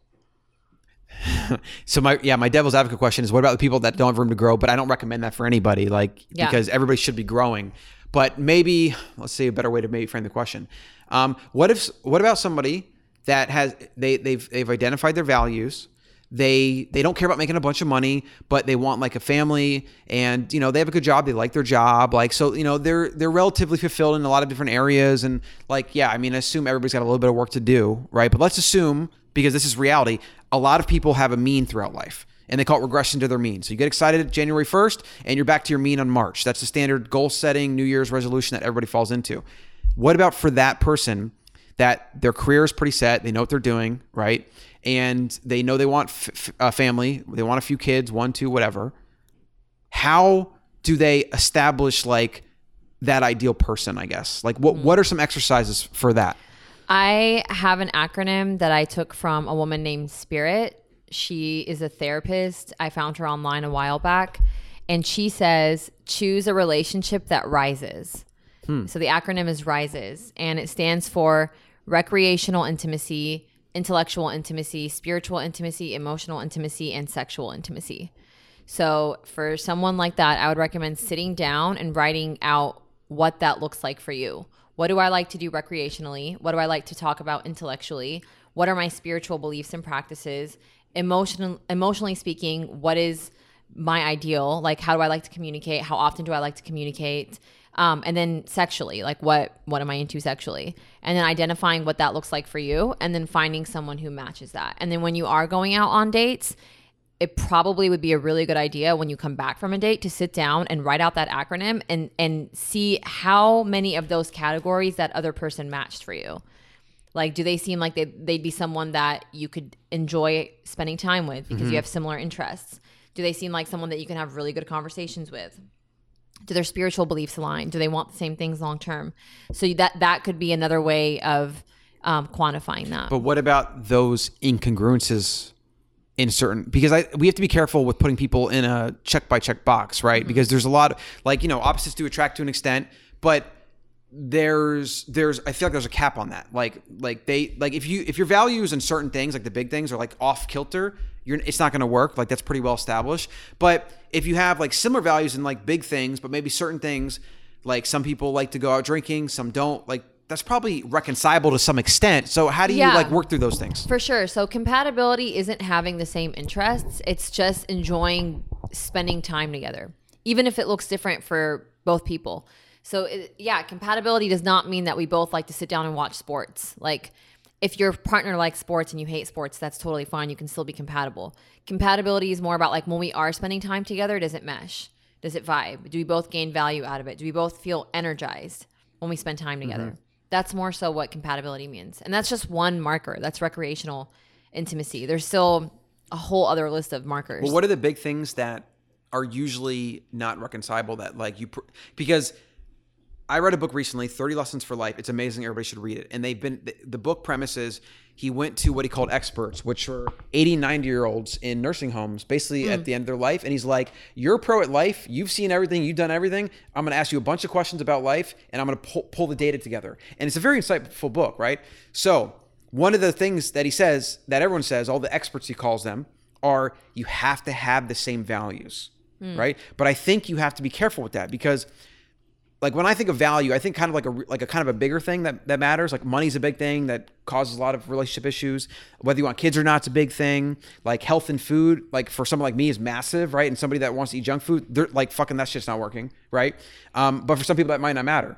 So my devil's advocate question is, what about the people that don't have room to grow? But I don't recommend that for anybody, because everybody should be growing. But maybe, let's see a better way to maybe frame the question. What about somebody that has, they've identified their values. They don't care about making a bunch of money, but they want like a family and, they have a good job. They like their job. Like, so, they're relatively fulfilled in a lot of different areas. And like, I assume everybody's got a little bit of work to do, right? But let's assume, because this is reality, a lot of people have a mean throughout life and they call it regression to their mean. So you get excited at January 1st and you're back to your mean on March. That's the standard goal setting, New Year's resolution that everybody falls into. What about for that person that their career is pretty set, they know what they're doing, right? And they know they want a family, they want a few kids, 1, 2, whatever. How do they establish like that ideal person, I guess? Like what are some exercises for that? I have an acronym that I took from a woman named Spirit. She is a therapist. I found her online a while back. And she says, choose a relationship that rises. So the acronym is RISES. And it stands for recreational intimacy, intellectual intimacy, spiritual intimacy, emotional intimacy, and sexual intimacy. So for someone like that, I would recommend sitting down and writing out what that looks like for you. What do I like to do recreationally? What do I like to talk about intellectually? What are my spiritual beliefs and practices? Emotionally speaking, what is my ideal? Like, how do I like to communicate? How often do I like to communicate? And then sexually, like what am I into sexually? And then identifying what that looks like for you and then finding someone who matches that. And then when you are going out on dates, it probably would be a really good idea when you come back from a date to sit down and write out that acronym and see how many of those categories that other person matched for you. Like, do they seem like they'd be someone that you could enjoy spending time with because you have similar interests? Do they seem like someone that you can have really good conversations with? Do their spiritual beliefs align? Do they want the same things long term? So that could be another way of quantifying that. But what about those incongruences in certain, because we have to be careful with putting people in a check by check box, right? Because there's a lot of, like, opposites do attract to an extent, but there's I feel like there's a cap on that. Like if your values in certain things, like the big things, are like off kilter, it's not going to work. Like, that's pretty well established. But if you have like similar values in like big things, but maybe certain things, like some people like to go out drinking, some don't, like that's probably reconcilable to some extent. So how do you like work through those things? For sure. So compatibility isn't having the same interests. It's just enjoying spending time together, even if it looks different for both people. So compatibility does not mean that we both like to sit down and watch sports. Like, if your partner likes sports and you hate sports, that's totally fine. You can still be compatible. Compatibility is more about like when we are spending time together, does it mesh? Does it vibe? Do we both gain value out of it? Do we both feel energized when we spend time together? That's more so what compatibility means. And that's just one marker. That's recreational intimacy. There's still a whole other list of markers. Well, what are the big things that are usually not reconcilable that like because I read a book recently, 30 Lessons for Life. It's amazing. Everybody should read it. And the book premise is he went to what he called experts, which are 80, 90-year-olds in nursing homes, basically at the end of their life. And he's like, you're a pro at life. You've seen everything. You've done everything. I'm going to ask you a bunch of questions about life, and I'm going to pull the data together. And it's a very insightful book, right? So one of the things that he says, that everyone says, all the experts he calls them, are you have to have the same values, right? But I think you have to be careful with that, because like when I think of value, I think kind of like a kind of a bigger thing that matters. Like money's a big thing that causes a lot of relationship issues. Whether you want kids or not, it's a big thing. Like health and food, like for someone like me, is massive, right? And somebody that wants to eat junk food, they're like, fucking that shit's not working, right? But for some people that might not matter.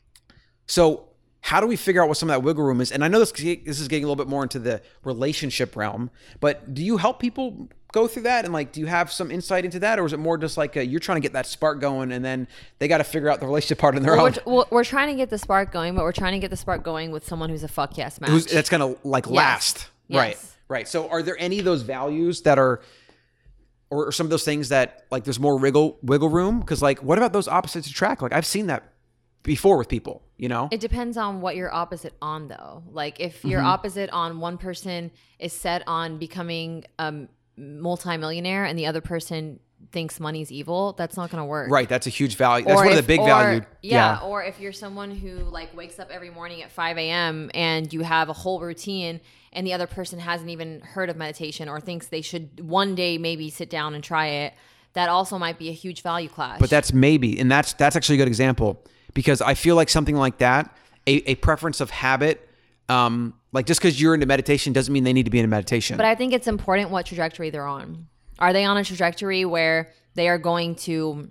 So how do we figure out what some of that wiggle room is? And I know this is getting a little bit more into the relationship realm, but do you help people go through that? And like, do you have some insight into that? Or is it more just like you're trying to get that spark going and then they got to figure out the relationship part on their own? We're trying to get the spark going, but we're trying to get the spark going with someone who's a fuck yes match. That's going to like last. Yes. Right. So are there any of those values that are, or some of those things that like there's more wiggle room? Because like, what about those opposites attract? Like I've seen that before with people, It depends on what you're opposite on, though. Like if you're opposite on, one person is set on becoming multimillionaire and the other person thinks money's evil, that's not going to work. Right. That's a huge value. That's one of the big value. Yeah. Or if you're someone who like wakes up every morning at 5 a.m. and you have a whole routine and the other person hasn't even heard of meditation or thinks they should one day maybe sit down and try it, that also might be a huge value clash. But that's maybe, and that's actually a good example, because I feel like something like that, a preference of habit, like just because you're into meditation doesn't mean they need to be into meditation. But I think it's important what trajectory they're on. Are they on a trajectory where they're going to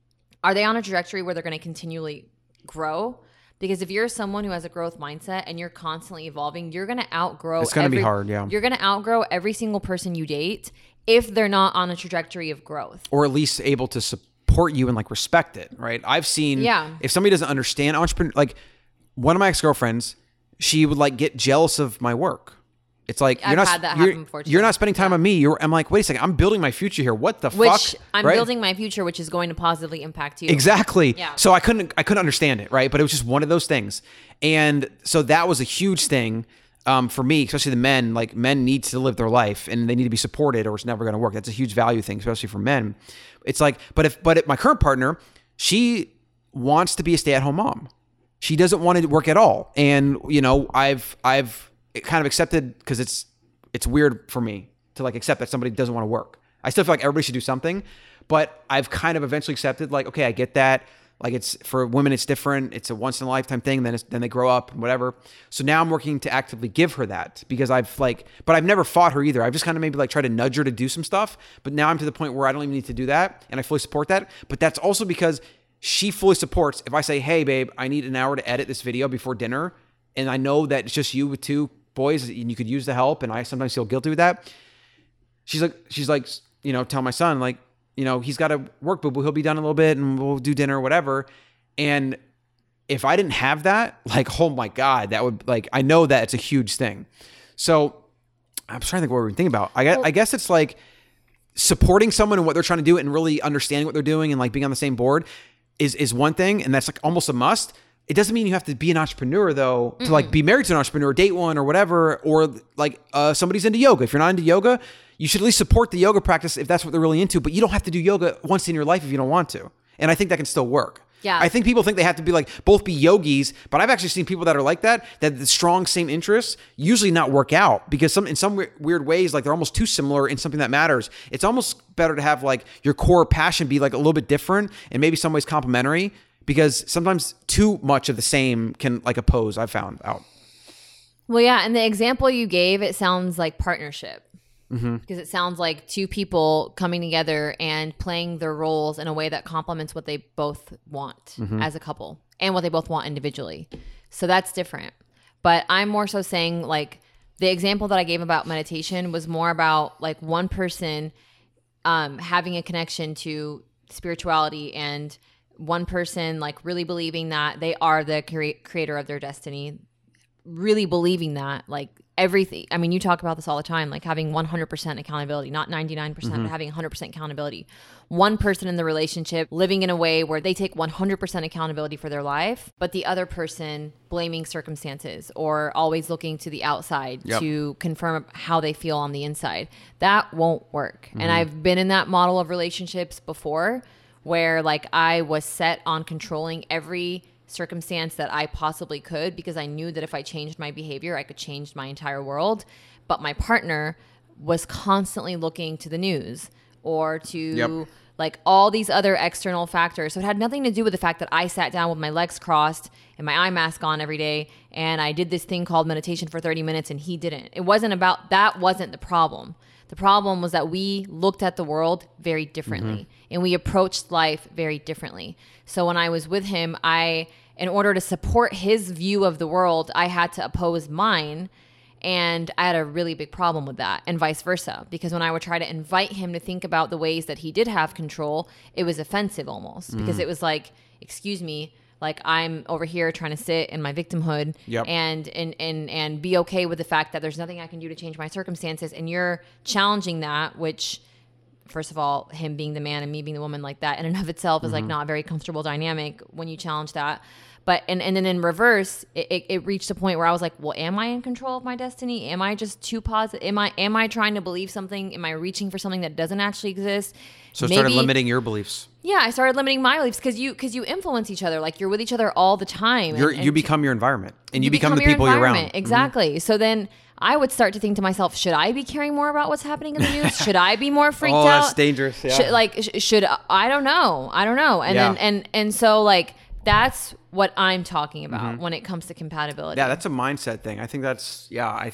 continually grow? Because if you're someone who has a growth mindset and you're constantly evolving, you're going to outgrow. It's going to be hard, yeah. You're going to outgrow every single person you date if they're not on a trajectory of growth. Or at least able to support you and like respect it, right? I've seen, if somebody doesn't understand entrepreneur, like one of my ex-girlfriends, she would like get jealous of my work. It's like, you're not spending time on me. I'm like, wait a second, I'm building my future here. What the fuck? I'm building my future, which is going to positively impact you. Exactly. Yeah. So I couldn't understand it, right? But it was just one of those things. And so that was a huge thing for me, especially the men. Like men need to live their life and they need to be supported or it's never going to work. That's a huge value thing, especially for men. It's like, but my current partner, she wants to be a stay-at-home mom. She doesn't want to work at all. And, I've kind of accepted, because it's weird for me to like accept that somebody doesn't want to work. I still feel like everybody should do something, but I've kind of eventually accepted like, okay, I get that. Like it's for women, it's different. It's a once in a lifetime thing. Then they grow up and whatever. So now I'm working to actively give her that, because but I've never fought her either. I've just kind of maybe like tried to nudge her to do some stuff, but now I'm to the point where I don't even need to do that. And I fully support that. But that's also because she fully supports if I say, hey babe, I need an hour to edit this video before dinner. And I know that it's just you with two boys and you could use the help. And I sometimes feel guilty with that. She's like, tell my son, like, he's got to work, but he'll be done in a little bit and we'll do dinner or whatever. And if I didn't have that, like, oh my God, that would like, I know that it's a huge thing. So I'm trying to think what we're thinking about. I guess it's like supporting someone and what they're trying to do and really understanding what they're doing and like being on the same board is one thing. And that's like almost a must. It doesn't mean you have to be an entrepreneur though, to like be married to an entrepreneur, date one or whatever, or like somebody's into yoga. If you're not into yoga, you should at least support the yoga practice if that's what they're really into, but you don't have to do yoga once in your life if you don't want to. And I think that can still work. Yeah. I think people think they have to be like, both be yogis, but I've actually seen people that are like that the strong same interests usually not work out because in some weird ways, like they're almost too similar in something that matters. It's almost better to have like your core passion be like a little bit different and maybe some ways complementary, because sometimes too much of the same can like oppose, I've found out. Well, yeah. And the example you gave, it sounds like partnership. Because it sounds like two people coming together and playing their roles in a way that complements what they both want as a couple and what they both want individually. So that's different. But I'm more so saying like the example that I gave about meditation was more about like one person having a connection to spirituality and one person like really believing that they are the creator of their destiny, really believing that like everything. I mean, you talk about this all the time, like having 100% accountability, not 99%, but having 100% accountability. One person in the relationship living in a way where they take 100% accountability for their life, but the other person blaming circumstances or always looking to the outside to confirm how they feel on the inside. That won't work. And I've been in that model of relationships before where like I was set on controlling every circumstance that I possibly could because I knew that if I changed my behavior, I could change my entire world. But my partner was constantly looking to the news or to like all these other external factors. So it had nothing to do with the fact that I sat down with my legs crossed and my eye mask on every day and I did this thing called meditation for 30 minutes and he didn't. It wasn't about that. Wasn't the problem. The problem was that we looked at the world very differently and we approached life very differently. So when I was with him, in order to support his view of the world, I had to oppose mine. And I had a really big problem with that and vice versa. Because when I would try to invite him to think about the ways that he did have control, it was offensive almost. Because it was like, excuse me, like I'm over here trying to sit in my victimhood and be okay with the fact that there's nothing I can do to change my circumstances. And you're challenging that, which first of all, him being the man and me being the woman, like that in and of itself is like not a very comfortable dynamic when you challenge that. But and then in reverse, it reached a point where I was like, well, am I in control of my destiny? Am I just too positive? Am I trying to believe something? Am I reaching for something that doesn't actually exist? So started limiting your beliefs. Yeah, I started limiting my beliefs because you influence each other. Like you're with each other all the time. You become your environment, and you become the people you're around. Exactly. So then I would start to think to myself, should I be caring more about what's happening in the news? Should I be more freaked out? That's dangerous. Yeah. Should I don't know. And then so like that's what I'm talking about when it comes to compatibility. Yeah, that's a mindset thing. I think that's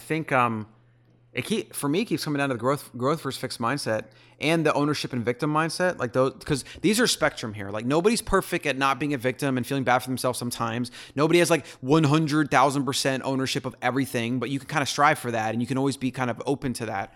for me it keeps coming down to the growth versus fixed mindset and the ownership and victim mindset, like those, because these are spectrum here. Like nobody's perfect at not being a victim and feeling bad for themselves sometimes. Nobody has like 100,000% ownership of everything, but you can kind of strive for that and you can always be kind of open to that.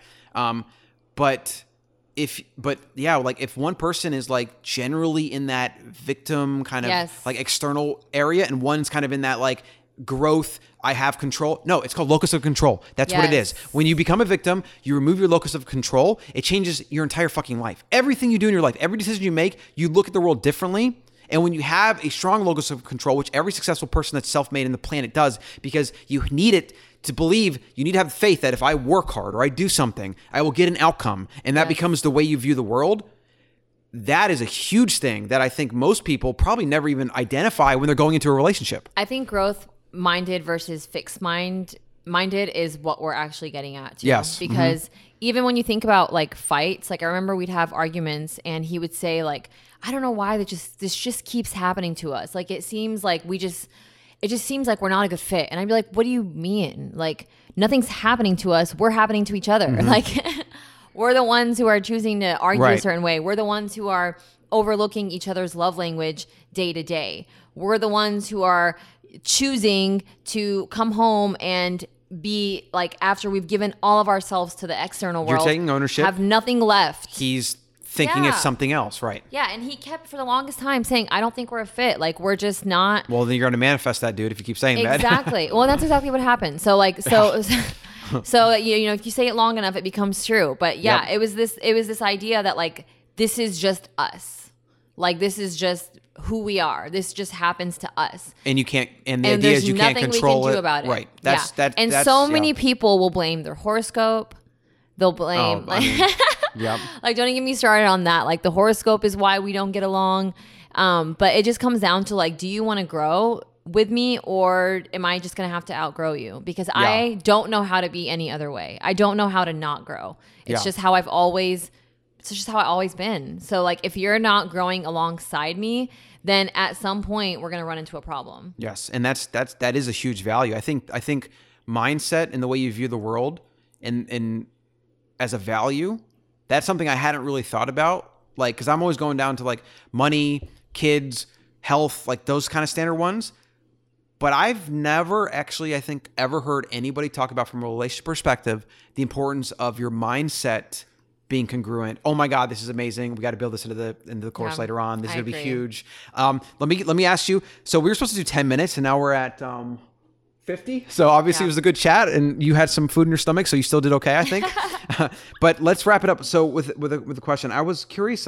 But if one person is like generally in that victim kind of like external area and one's kind of in that like growth, I have control. No, it's called locus of control. That's what it is. When you become a victim, you remove your locus of control. It changes your entire fucking life. Everything you do in your life, every decision you make, you look at the world differently. And when you have a strong locus of control, which every successful person that's self-made in the planet does, because you need it to believe, you need to have faith that if I work hard or I do something, I will get an outcome. And that becomes the way you view the world. That is a huge thing that I think most people probably never even identify when they're going into a relationship. I think growth-minded versus fixed-minded is what we're actually getting at too. Yes. Because even when you think about like fights, like I remember we'd have arguments and he would say like, I don't know why this just keeps happening to us. Like it seems like it just seems like we're not a good fit. And I'd be like, what do you mean? Like nothing's happening to us. We're happening to each other. Like we're the ones who are choosing to argue a certain way. We're the ones who are overlooking each other's love language day to day. We're the ones who are choosing to come home and be like, after we've given all of ourselves to the external world, you're taking ownership, have nothing left. He's thinking it's something else, right? Yeah, and he kept for the longest time saying, I don't think we're a fit. Like, we're just not. Well, then you're going to manifest that, dude, if you keep saying that. Exactly. Well, that's exactly what happened. So, like, so you know, if you say it long enough, it becomes true. But yeah, it was this idea that like, this is just us. Like, this is just who we are. This just happens to us. And you can't, and the idea is you can't control it. About it. Right. That's so many people will blame their horoscope. they'll blame. Yep. Like, don't even get me started on that. Like, the horoscope is why we don't get along. But it just comes down to like, do you want to grow with me, or am I just going to have to outgrow you? Because I don't know how to be any other way. I don't know how to not grow. It's just how I've always been. So like, if you're not growing alongside me, then at some point we're going to run into a problem. Yes. And that is a huge value. I think mindset and the way you view the world and as a value, that's something I hadn't really thought about. Like, cause I'm always going down to like money, kids, health, like those kind of standard ones. But I've never actually, I think, ever heard anybody talk about from a relationship perspective, the importance of your mindset being congruent. Oh my God, this is amazing. We got to build this into the course later on. This is going to be huge. Let me ask you. So we were supposed to do 10 minutes and now we're at 50. So obviously it was a good chat and you had some food in your stomach. So you still did okay, I think. But let's wrap it up. So with a question, I was curious.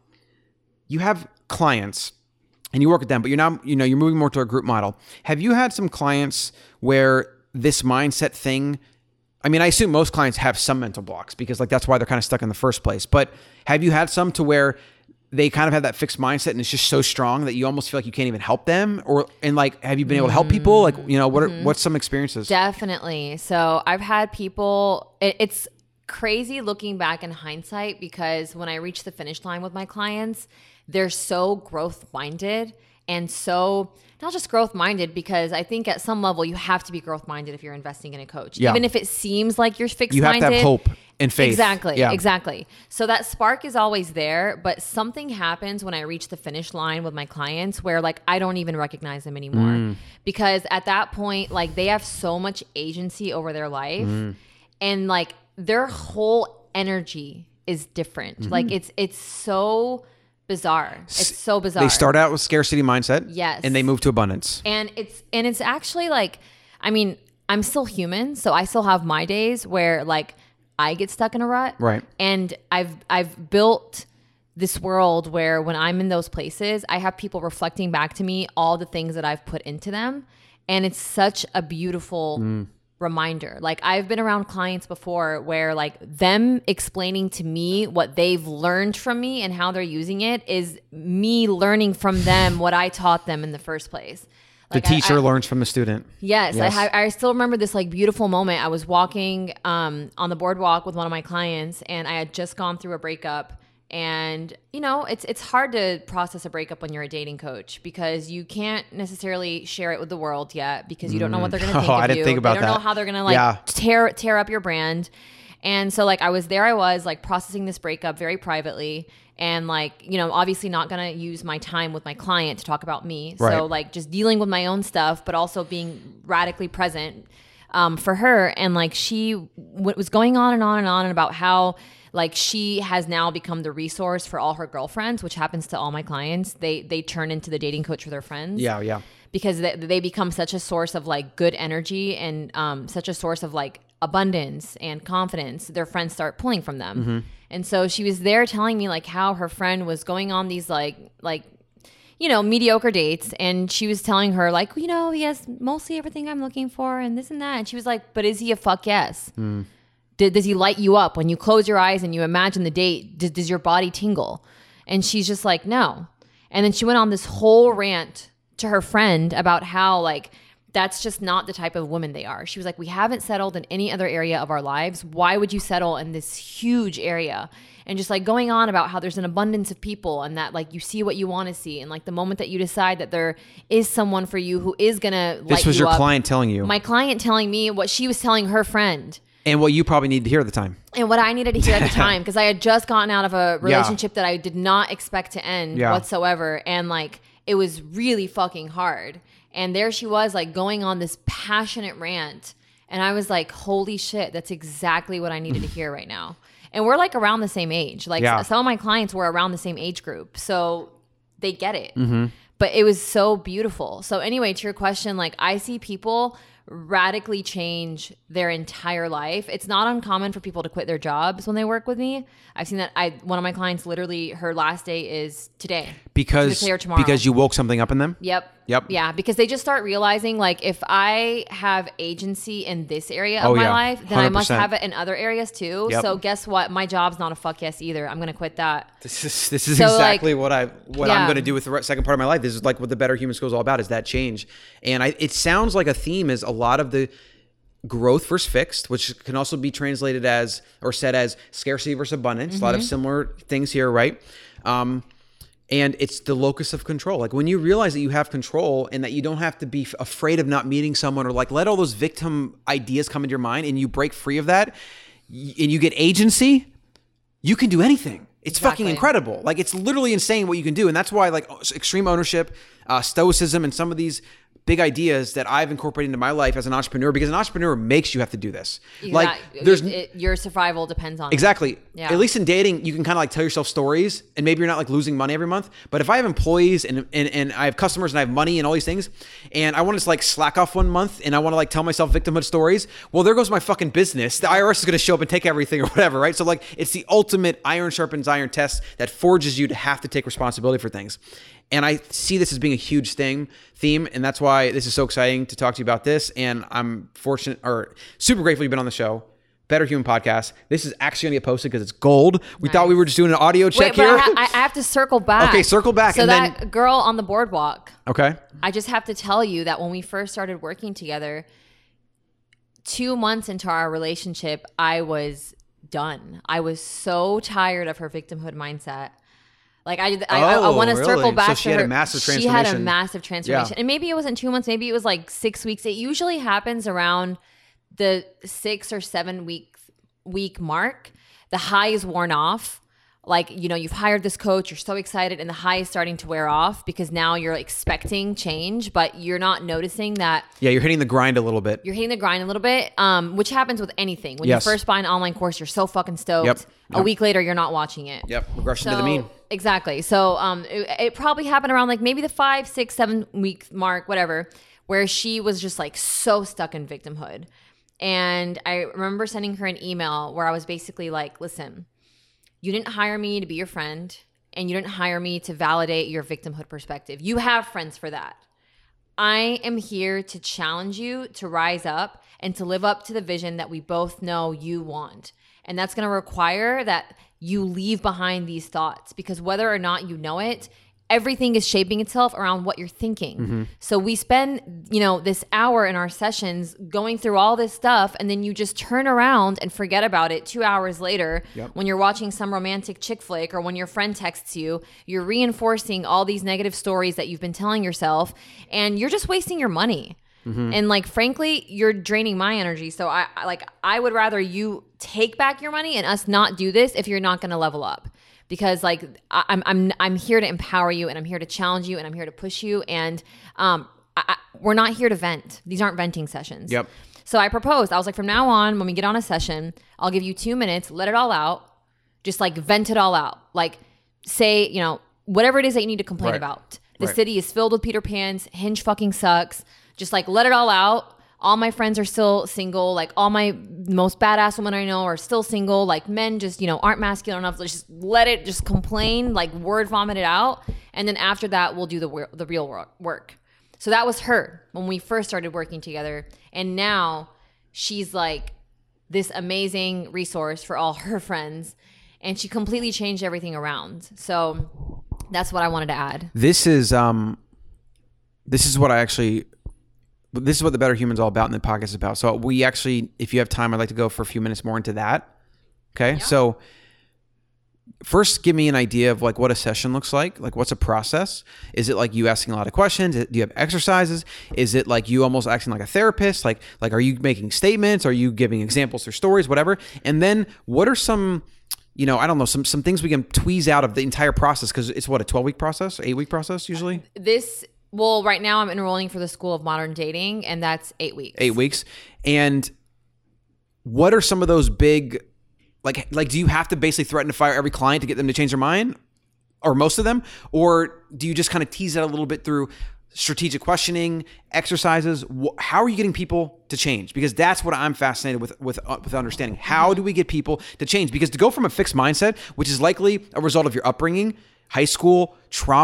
You have clients and you work with them, but you're now, you're moving more to a group model. Have you had some clients where this mindset thing, I mean, I assume most clients have some mental blocks because like that's why they're kind of stuck in the first place. But have you had some to where they kind of have that fixed mindset and it's just so strong that you almost feel like you can't even help them? And like, have you been able to help people? Like, what's some experiences? Definitely. So I've had people, it's crazy looking back in hindsight because when I reach the finish line with my clients, they're so growth minded and so not just growth minded, because I think at some level you have to be growth minded if you're investing in a coach. Yeah. Even if it seems like you're fixed minded. You have to have hope and faith. Exactly. Yeah. Exactly. So that spark is always there, but something happens when I reach the finish line with my clients where like I don't even recognize them anymore. Because at that point, like they have so much agency over their life and like their whole energy is different. Like it's so bizarre. It's so bizarre. They start out with scarcity mindset. Yes. And they move to abundance. And it's actually like, I mean, I'm still human, so I still have my days where like I get stuck in a rut. Right. And I've built this world where when I'm in those places, I have people reflecting back to me all the things that I've put into them. And it's such a beautiful reminder. Like I've been around clients before where like them explaining to me what they've learned from me and how they're using it is me learning from them what I taught them in the first place. Like the teacher learns from the student. Yes. I still remember this like beautiful moment. I was walking on the boardwalk with one of my clients and I had just gone through a breakup. And, it's hard to process a breakup when you're a dating coach because you can't necessarily share it with the world yet because you don't know what they're going to think of you. I didn't think about that. They don't know how they're going to like tear up your brand. And so like I was like processing this breakup very privately and like, obviously not going to use my time with my client to talk about me. Right. So like just dealing with my own stuff, but also being radically present for her. And like she was going on and on and on about how like she has now become the resource for all her girlfriends, which happens to all my clients. They turn into the dating coach for their friends. Yeah. Because they become such a source of like good energy and such a source of like abundance and confidence. Their friends start pulling from them. And so she was there telling me like how her friend was going on these like mediocre dates. And she was telling her like, he has mostly everything I'm looking for and this and that. And she was like, but is he a fuck yes? Does he light you up when you close your eyes and you imagine the date? Does your body tingle? And she's just like, no. And then she went on this whole rant to her friend about how like, that's just not the type of woman they are. She was like, we haven't settled in any other area of our lives. Why would you settle in this huge area? And just like going on about how there's an abundance of people and that like you see what you want to see. And like the moment that you decide that there is someone for you who is going to light you up. This was your client telling you. My client telling me what she was telling her friend. And what you probably needed to hear at the time. And what I needed to hear at the time, because I had just gotten out of a relationship that I did not expect to end whatsoever. And like, it was really fucking hard. And there she was like going on this passionate rant. And I was like, holy shit, that's exactly what I needed to hear right now. And we're like around the same age. Like some of my clients were around the same age group. So they get it. But it was so beautiful. So anyway, to your question, like I see people radically change their entire life. It's not uncommon for people to quit their jobs when they work with me. I've seen that. One of my clients, literally her last day is today. Because you woke something up in them? Yep. Yep. Yeah, because they just start realizing, like, if I have agency in this area of Oh, my yeah. life, then I must 100%. have it in other areas too. Yep. So guess what? My job's not a fuck yes either. I'm gonna quit that. This is So, exactly like, what yeah. I'm going to do with the second part of my life. This is like what the Better Human School is all about, is that change. And it sounds like a theme is a lot of the growth versus fixed, which can also be translated as or said as scarcity versus abundance. A lot of similar things here, right? And it's the locus of control. Like when you realize that you have control and that you don't have to be afraid of not meeting someone, or like let all those victim ideas come into your mind, and you break free of that and you get agency, you can do anything. It's fucking incredible. Like it's literally insane what you can do. And that's why like extreme ownership, stoicism, and some of these big ideas that I've incorporated into my life as an entrepreneur, because an entrepreneur makes you have to do this. Like there's your survival depends on exactly. it. Yeah. At least in dating, you can kind of like tell yourself stories, and maybe you're not like losing money every month. But if I have employees and I have customers and I have money and all these things, and I want to like slack off one month and I want to like tell myself victimhood stories, well, there goes my fucking business. The IRS is going to show up and take everything or whatever, right? So like it's the ultimate iron sharpens iron test that forges you to have to take responsibility for things. And I see this as being a huge theme, and that's why this is so exciting to talk to you about this. And I'm fortunate or super grateful you've been on the show. Better Human Podcast. This is actually going to get posted because it's gold. We thought we were just doing an audio check here. I have to circle back. Okay, circle back. So and that girl on the boardwalk. Okay. I just have to tell you that when we first started working together, 2 months into our relationship, I was done. I was so tired of her victimhood mindset. Like I want to circle back. So she to had her. a massive She transformation. had a massive transformation, Yeah. and maybe it wasn't 2 months. Maybe it was like 6 weeks. It usually happens around the 6 or 7 week mark. The high is worn off. Like, you know, you've hired this coach, you're so excited, and the high is starting to wear off because now you're expecting change, but you're not noticing that. Yeah, you're hitting the grind a little bit. You're hitting the grind a little bit, which happens with anything. When Yes. you first buy an online course, you're so fucking stoked. Yep. A week later, you're not watching it. Yep, regression to the mean. Exactly. So it probably happened around like maybe the 5, 6, 7 week mark, whatever, where she was just like so stuck in victimhood. And I remember sending her an email where I was basically like, listen, you didn't hire me to be your friend, and you didn't hire me to validate your victimhood perspective. You have friends for that. I am here to challenge you to rise up and to live up to the vision that we both know you want. And that's going to require that you leave behind these thoughts, because whether or not you know it, everything is shaping itself around what you're thinking. Mm-hmm. So we spend, this hour in our sessions going through all this stuff, and then you just turn around and forget about it 2 hours later. Yep. When you're watching some romantic chick flick, or when your friend texts you, you're reinforcing all these negative stories that you've been telling yourself, and you're just wasting your money. Mm-hmm. And like, frankly, you're draining my energy. So I would rather you take back your money and us not do this if you're not going to level up. Because like I'm here to empower you, and I'm here to challenge you, and I'm here to push you, and we're not here to vent. These aren't venting sessions. Yep. So I proposed. I was like, from now on, when we get on a session, I'll give you 2 minutes, let it all out, just like vent it all out. Like say, whatever it is that you need to complain Right. about. The Right. city is filled with Peter Pans. Hinge fucking sucks. Just like let it all out. All my friends are still single. Like all my most badass women I know are still single. Like men just, aren't masculine enough. Let's just let it just complain, like word vomit it out. And then after that, we'll do the real work. So that was her when we first started working together. And now she's like this amazing resource for all her friends. And she completely changed everything around. So that's what I wanted to add. This is what the Better Human's all about, and the podcast is about. So we actually, if you have time, I'd like to go for a few minutes more into that. Okay. Yeah. So first, give me an idea of like what a session looks like. Like what's a process? Is it like you asking a lot of questions? Do you have exercises? Is it like you almost acting like a therapist? Like are you making statements? Are you giving examples or stories, whatever? And then what are some, I don't know, some things we can tweeze out of the entire process? Because it's what, a 12-week process, 8-week process usually? Well, right now I'm enrolling for the School of Modern Dating, and that's 8 weeks. 8 weeks. And what are some of those big, like do you have to basically threaten to fire every client to get them to change their mind, or most of them? Or do you just kind of tease it a little bit through strategic questioning, exercises? How are you getting people to change? Because that's what I'm fascinated with understanding. How do we get people to change? Because to go from a fixed mindset, which is likely a result of your upbringing, high school, trauma,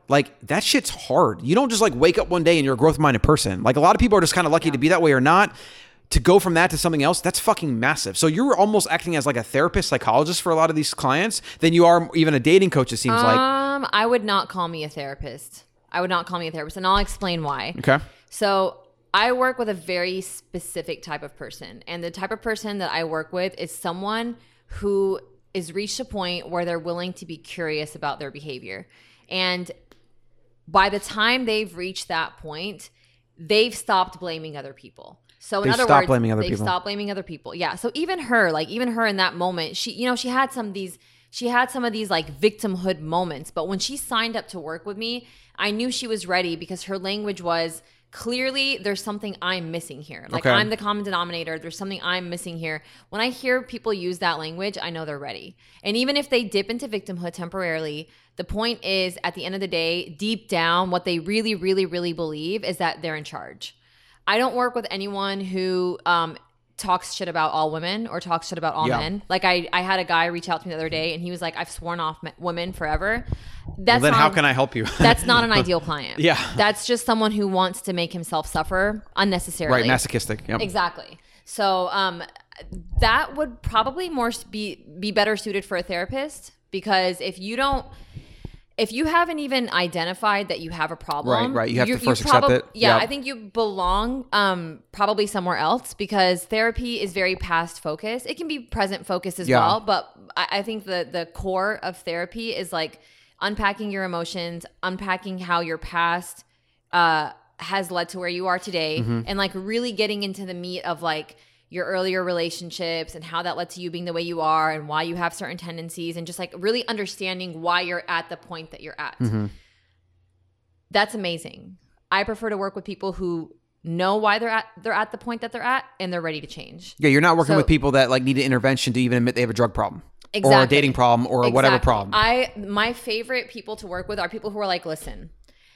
like that shit's hard. You don't just like wake up one day and you're a growth minded person. Like a lot of people are just kind of lucky to be that way or not. To go from that to something else, that's fucking massive. So you're almost acting as like a therapist, psychologist for a lot of these clients than you are even a dating coach, it seems like. I would not call me a therapist. And I'll explain why. Okay. So I work with a very specific type of person. And the type of person that I work with is someone who is reached a point where they're willing to be curious about their behavior. And by the time they've reached that point, they've stopped blaming other people. So in other words, they've stopped blaming other people. Yeah. So even her in that moment, she had some of these like victimhood moments. But when she signed up to work with me, I knew she was ready because her language was clearly there's something I'm missing here. Like I'm the common denominator. There's something I'm missing here. When I hear people use that language, I know they're ready. And even if they dip into victimhood temporarily, the point is at the end of the day, deep down, what they really, really, really believe is that they're in charge. I don't work with anyone who talks shit about all women or talks shit about all men. Like I had a guy reach out to me the other day and he was like, I've sworn off women forever. How can I help you? That's not an ideal client. Yeah. That's just someone who wants to make himself suffer unnecessarily. Right, masochistic. Yep. Exactly. So that would probably more be better suited for a therapist because if you haven't even identified that you have a problem, right, you have to first accept it. Yeah, yep. I think you belong probably somewhere else because therapy is very past focused. It can be present focused as well, but I think the core of therapy is like unpacking your emotions, unpacking how your past has led to where you are today, and like really getting into the meat of like your earlier relationships and how that led to you being the way you are and why you have certain tendencies and just like really understanding why you're at the point that you're at. That's amazing. I prefer to work with people who know why they're at the point that they're at and they're ready to change. Yeah, you're not working with people that like need an intervention to even admit they have a drug problem. Exactly. Or a dating problem or whatever problem. My favorite people to work with are people who are like, listen,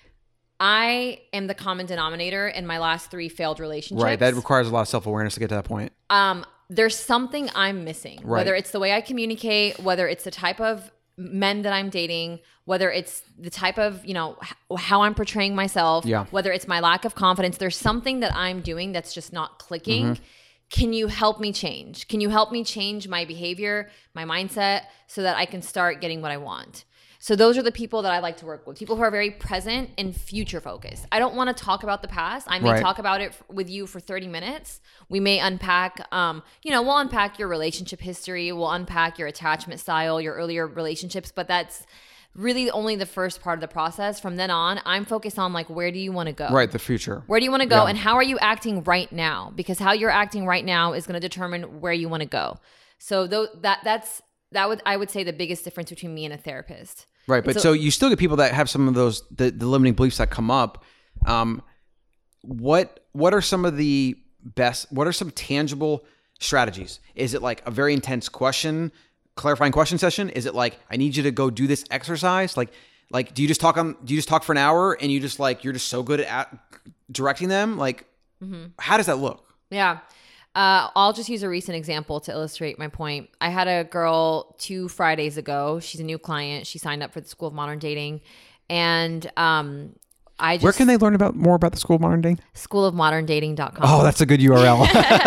I am the common denominator in my last 3 failed relationships. Right. That requires a lot of self-awareness to get to that point. There's something I'm missing. Right. Whether it's the way I communicate, whether it's the type of men that I'm dating, whether it's the type of, how I'm portraying myself, whether it's my lack of confidence, there's something that I'm doing that's just not clicking. Can you help me change? Can you help me change my behavior, my mindset, so that I can start getting what I want? So those are the people that I like to work with. People who are very present and future focused. I don't want to talk about the past. I may talk about it with you for 30 minutes. We may unpack, we'll unpack your relationship history. We'll unpack your attachment style, your earlier relationships. But that's really only the first part of the process. From then on, I'm focused on like, where do you want to go? Right, the future. Where do you want to go? And how are you acting right now? Because how you're acting right now is going to determine where you want to go. So I would say the biggest difference between me and a therapist. Right, but so you still get people that have some of those the limiting beliefs that come up. What are some of the best? What are some tangible strategies? Is it like a very intense clarifying question session? Is it like I need you to go do this exercise? Like do you just talk for an hour and you're just so good at directing them? Like how does that look? Yeah. I'll just use a recent example to illustrate my point. I had a girl 2 Fridays ago. She's a new client. She signed up for the School of Modern Dating. And where can they learn more about the School of Modern Dating? Schoolofmoderndating.com. Oh, that's a good URL.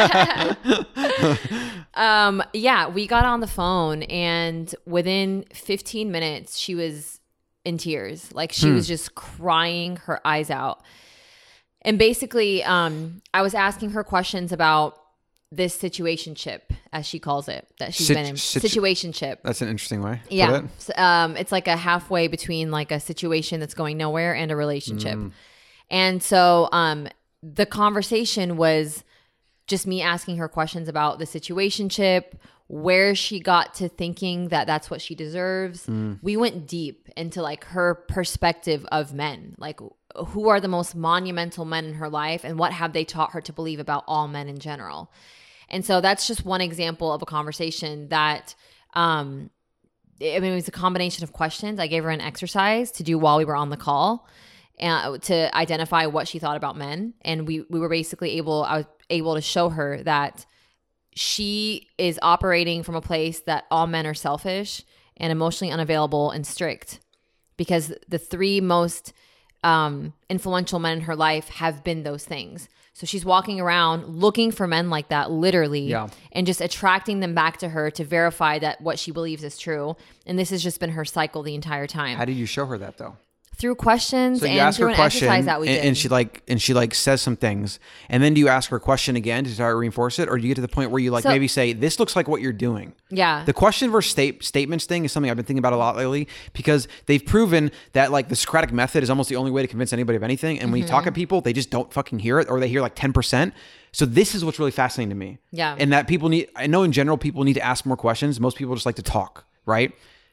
We got on the phone and within 15 minutes, she was in tears. Like she was just crying her eyes out. And basically, I was asking her questions about this situationship, as she calls it, that she's been in. Situationship. That's an interesting way. Yeah. It's like a halfway between like a situation that's going nowhere and a relationship. And so the conversation was just me asking her questions about the situationship, where she got to thinking that that's what she deserves. We went deep into like her perspective of men, like who are the most monumental men in her life and what have they taught her to believe about all men in general. And so that's just one example of a conversation that, it was a combination of questions. I gave her an exercise to do while we were on the call to identify what she thought about men. And we were basically I was able to show her that she is operating from a place that all men are selfish and emotionally unavailable and strict, because the three most influential men in her life have been those things. So she's walking around looking for men like that, literally, and just attracting them back to her to verify that what she believes is true. And this has just been her cycle the entire time. How did you show her that though? Through questions So you and ask through her a an question, exercise that we did. and she says some things, and then do you ask her a question again to try to reinforce it, or do you get to the point where you maybe say, "This looks like what you're doing"? Yeah. The question versus statements thing is something I've been thinking about a lot lately, because they've proven that like the Socratic method is almost the only way to convince anybody of anything, and when you talk to people, they just don't fucking hear it, or they hear like 10%. So this is what's really fascinating to me. Yeah. And that I know in general people need to ask more questions. Most people just like to talk, right?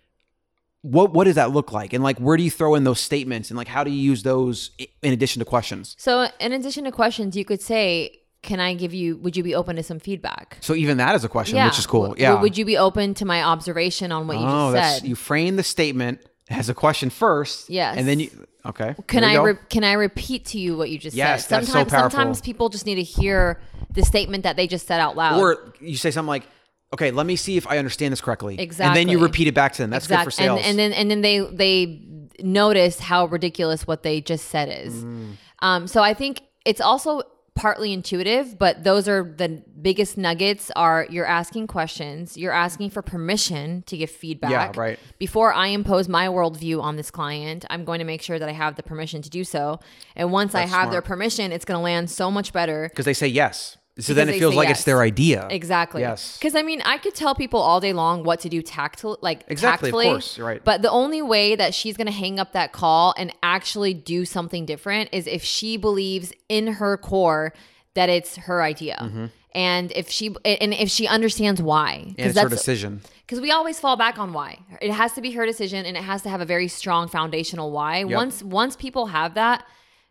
What does that look like? And like, where do you throw in those statements? And like, how do you use those in addition to questions? So in addition to questions, you could say, would you be open to some feedback? So even that is a question, which is cool. Would you be open to my observation on what you just said? You frame the statement as a question first. Yes. And then okay. Can I repeat to you what you just said? Yes, that's so powerful. Sometimes people just need to hear the statement that they just said out loud. Or you say something like, okay, let me see if I understand this correctly. Exactly. And then you repeat it back to them. That's good for sales. And then they notice how ridiculous what they just said is. So I think it's also partly intuitive, but those are the biggest nuggets. You're asking questions, you're asking for permission to give feedback. Yeah, right. Before I impose my worldview on this client, I'm going to make sure that I have the permission to do so. And once I have their permission, it's going to land so much better. Because they say yes. So then it feels like it's their idea. Exactly. Yes. Because I mean, I could tell people all day long what to do tactfully. Of course, you're right. But the only way that she's going to hang up that call and actually do something different is if she believes in her core that it's her idea, and if she understands why. And it's her decision. Because we always fall back on why. It has to be her decision, and it has to have a very strong foundational why. Yep. Once people have that,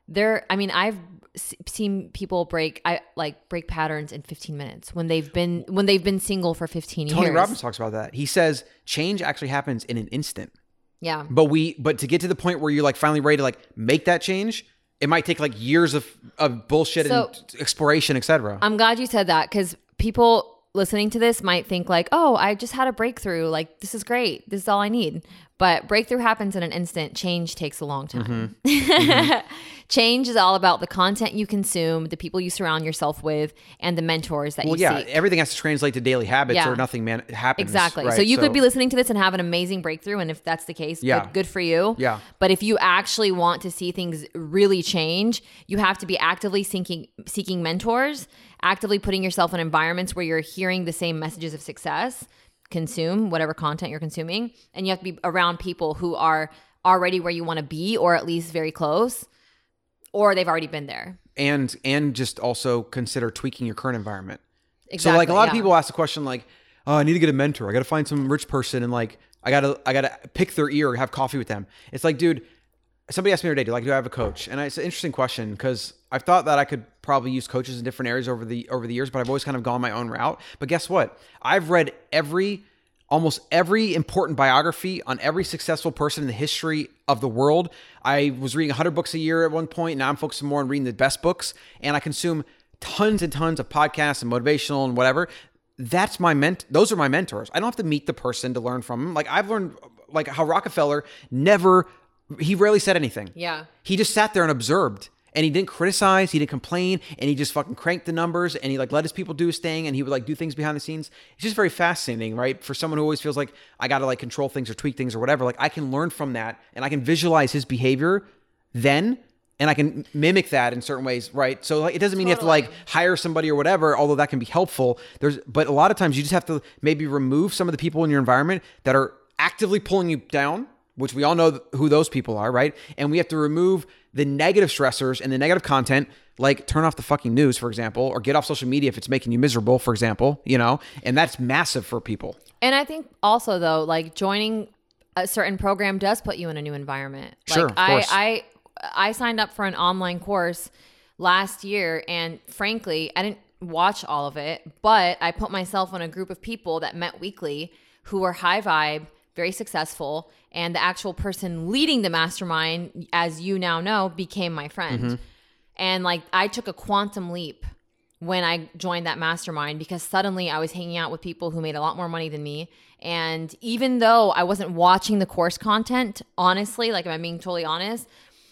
I've seen people break patterns in 15 minutes when they've been single for 15 years. Tony Robbins talks about that. He says change actually happens in an instant. Yeah. But to get to the point where you're like finally ready to like make that change, it might take like years of bullshit and exploration, etc. I'm glad you said that, because people listening to this might think like, oh, I just had a breakthrough. Like, this is great. This is all I need. But breakthrough happens in an instant. Change takes a long time. Change is all about the content you consume, the people you surround yourself with, and the mentors that you seek. Everything has to translate to daily habits or nothing happens. Exactly. Right? So you could be listening to this and have an amazing breakthrough. And if that's the case, good for you. Yeah. But if you actually want to see things really change, you have to be actively seeking mentors, actively putting yourself in environments where you're hearing the same messages of success, consume whatever content you're consuming, and you have to be around people who are already where you want to be, or at least very close, or they've already been there. And just also consider tweaking your current environment. Exactly. So like a lot of people ask the question like, oh, I need to get a mentor. I got to find some rich person and like I got to pick their ear or have coffee with them. It's like, dude, somebody asked me the other day, do I have a coach? And it's an interesting question, because I've thought that I could probably use coaches in different areas over the years, but I've always kind of gone my own route. But guess what? I've read almost every important biography on every successful person in the history of the world. I was reading 100 books a year at one point. Now I'm focusing more on reading the best books, and I consume tons and tons of podcasts and motivational and whatever. Those are my mentors. I don't have to meet the person to learn from them. Like I've learned like how Rockefeller he rarely said anything. Yeah. He just sat there and observed. And he didn't criticize, he didn't complain, and he just fucking cranked the numbers, and he like let his people do his thing, and he would like do things behind the scenes. It's just very fascinating, right? For someone who always feels like I got to like control things or tweak things or whatever, like I can learn from that, and I can visualize his behavior then, and I can mimic that in certain ways, right? So like it doesn't mean you have to like hire somebody or whatever, although that can be helpful. But a lot of times you just have to maybe remove some of the people in your environment that are actively pulling you down, which we all know who those people are, right? And we have to remove the negative stressors and the negative content, like turn off the fucking news, for example, or get off social media if it's making you miserable, for example, and that's massive for people. And I think also though, like joining a certain program does put you in a new environment. Sure, like of course. I signed up for an online course last year, and frankly, I didn't watch all of it, but I put myself in a group of people that met weekly who were high vibe, very successful, and the actual person leading the mastermind, as you now know, became my friend. And like I took a quantum leap when I joined that mastermind, because suddenly I was hanging out with people who made a lot more money than me. And even though I wasn't watching the course content, honestly, like if I'm being totally honest,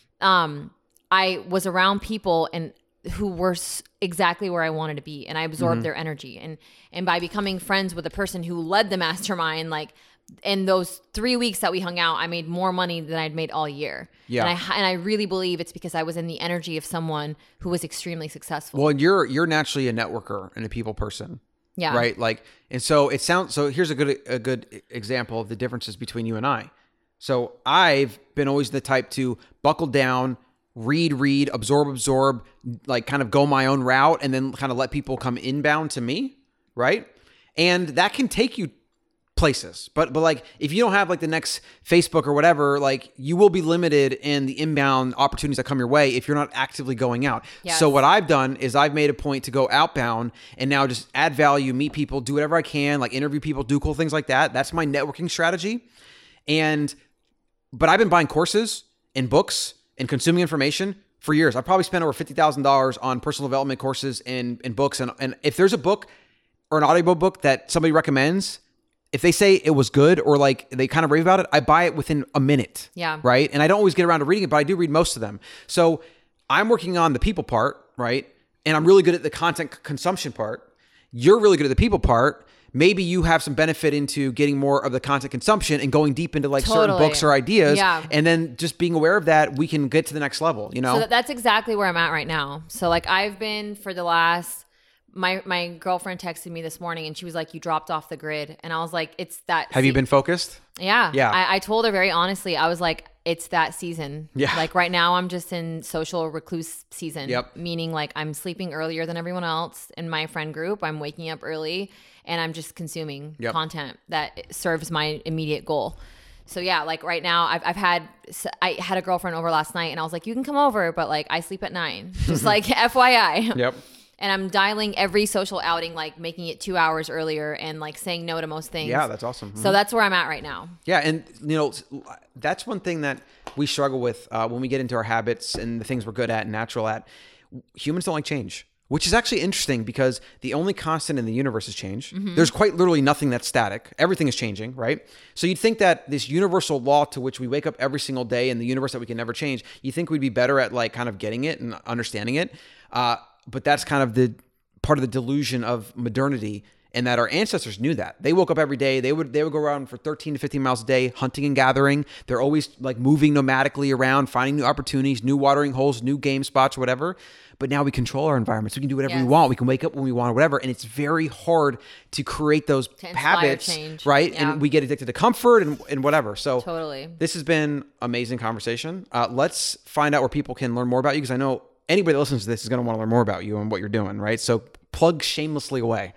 I was around people and who were exactly where I wanted to be, and I absorbed their energy. And by becoming friends with the person who led the mastermind, like in those 3 weeks that we hung out, I made more money than I'd made all year. Yeah. And I really believe it's because I was in the energy of someone who was extremely successful. Well, you're naturally a networker and a people person. Yeah. Right. Like, and so it sounds, so here's a good example of the differences between you and I. So I've been always the type to buckle down, read, absorb, like kind of go my own route, and then kind of let people come inbound to me. Right. And that can take you places, but like if you don't have like the next Facebook or whatever, like you will be limited in the inbound opportunities that come your way if you're not actively going out. Yes. So what I've done is I've made a point to go outbound and now just add value, meet people, do whatever I can, like interview people, do cool things like that. That's my networking strategy. But I've been buying courses and books and consuming information for years. I've probably spent over $50,000 on personal development courses and books. And if there's a book or an audiobook that somebody recommends, if they say it was good or like they kind of rave about it, I buy it within a minute. Yeah. Right. And I don't always get around to reading it, but I do read most of them. So I'm working on the people part, right? And I'm really good at the content consumption part. You're really good at the people part. Maybe you have some benefit into getting more of the content consumption and going deep into like certain books or ideas. Yeah. And then just being aware of that, we can get to the next level, you know? So that's exactly where I'm at right now. So like I've been for the last... My girlfriend texted me this morning and she was like, you dropped off the grid. And I was like, it's that. Have you been focused? Yeah. Yeah. I told her very honestly, I was like, it's that season. Yeah. Like right now I'm just in social recluse season. Yep. Meaning like I'm sleeping earlier than everyone else in my friend group. I'm waking up early and I'm just consuming content that serves my immediate goal. So yeah, like right now I had a girlfriend over last night and I was like, you can come over, but like I sleep at 9, just like FYI. Yep. And I'm dialing every social outing, like making it 2 hours earlier and like saying no to most things. Yeah, that's awesome. So that's where I'm at right now. Yeah. And, you know, that's one thing that we struggle with when we get into our habits and the things we're good at and natural at. Humans don't like change, which is actually interesting because the only constant in the universe is change. Mm-hmm. There's quite literally nothing that's static. Everything is changing, right? So you'd think that this universal law to which we wake up every single day in the universe that we can never change, you think we'd be better at like kind of getting it and understanding it. But that's kind of the part of the delusion of modernity, and that our ancestors knew that. They woke up every day. They would go around for 13 to 15 miles a day, hunting and gathering. They're always like moving nomadically around, finding new opportunities, new watering holes, new game spots, whatever. But now we control our environment. So we can do whatever we want. We can wake up when we want, whatever. And it's very hard to create those habits, change. Right? Yeah. And we get addicted to comfort and whatever. So totally. This has been amazing conversation. Let's find out where people can learn more about you, because I know anybody that listens to this is going to want to learn more about you and what you're doing, right? So plug shamelessly away.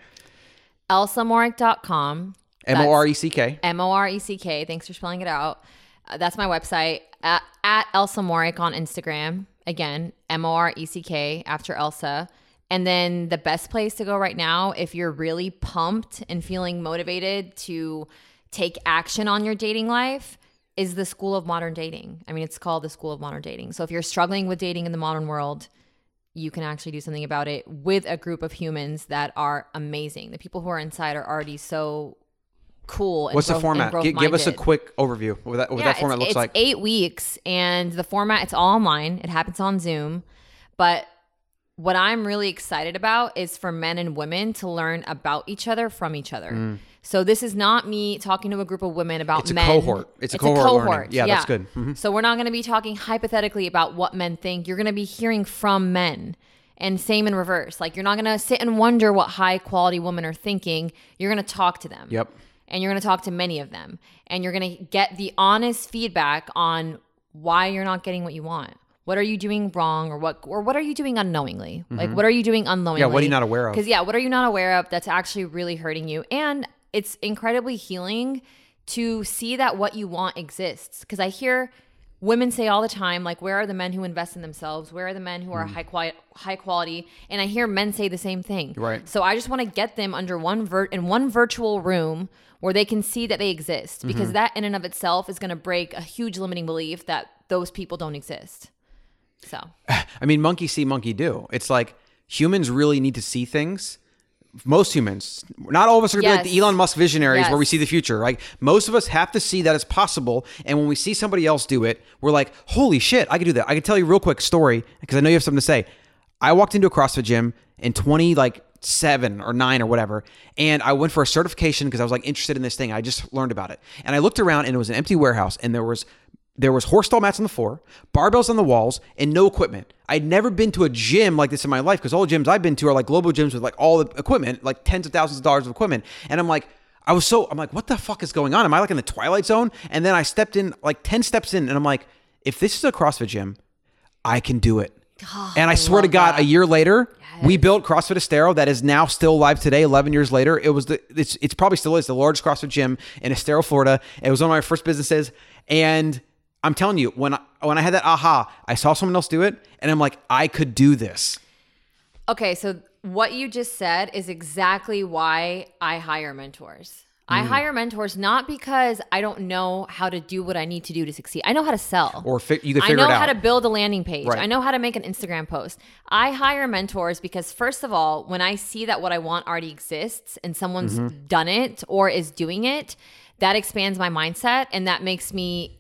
elsamorek.com. Moreck. Moreck. Thanks for spelling it out. That's my website. At Elsa Morek on Instagram. Again, Moreck after Elsa. And then the best place to go right now, if you're really pumped and feeling motivated to take action on your dating life, is the School of Modern Dating. I mean, it's called the School of Modern Dating. So if you're struggling with dating in the modern world, you can actually do something about it with a group of humans that are amazing. The people who are inside are already so cool. And what's the format? Give us a quick overview of what that format looks like. It's 8 weeks, and the format, it's all online. It happens on Zoom. But what I'm really excited about is for men and women to learn about each other from each other. So this is not me talking to a group of women about men. It's a cohort. It's a cohort learning. Yeah, that's good. Mm-hmm. So we're not going to be talking hypothetically about what men think. You're going to be hearing from men. And same in reverse. Like you're not going to sit and wonder what high quality women are thinking. You're going to talk to them. Yep. And you're going to talk to many of them. And you're going to get the honest feedback on why you're not getting what you want. What are you doing wrong, or what are you doing unknowingly? Mm-hmm. Like what are you doing unknowingly? Yeah, what are you not aware of? Because what are you not aware of that's actually really hurting you? And it's incredibly healing to see that what you want exists. Because I hear women say all the time, like, where are the men who invest in themselves? Where are the men who are high quality? And I hear men say the same thing. Right. So I just want to get them under one virtual room where they can see that they exist, because that in and of itself is going to break a huge limiting belief that those people don't exist. So, I mean, monkey see, monkey do. It's like humans really need to see things. Most humans, not all of us are gonna be like the Elon Musk visionaries where we see the future. Right? Most of us have to see that it's possible. And when we see somebody else do it, we're like, holy shit, I could do that. I could tell you a real quick story because I know you have something to say. I walked into a CrossFit gym in 2007 or 9 or whatever. And I went for a certification because I was like interested in this thing. I just learned about it. And I looked around and it was an empty warehouse and there was horse stall mats on the floor, barbells on the walls, and no equipment. I'd never been to a gym like this in my life because all the gyms I've been to are like global gyms with like all the equipment, like tens of thousands of dollars of equipment. And I'm like, what the fuck is going on? Am I like in the Twilight Zone? And then I stepped in like 10 steps in and I'm like, if this is a CrossFit gym, I can do it. Oh, and I swear to God, a year later, we built CrossFit Estero that is now still live today, 11 years later. It's probably still is the largest CrossFit gym in Estero, Florida. It was one of my first businesses. And I'm telling you, when I had that aha, I saw someone else do it and I'm like, I could do this. Okay, so what you just said is exactly why I hire mentors. I hire mentors not because I don't know how to do what I need to do to succeed. I know how to sell. Or you can figure it out. I know how to build a landing page. Right. I know how to make an Instagram post. I hire mentors because first of all, when I see that what I want already exists and someone's done it or is doing it, that expands my mindset and that makes me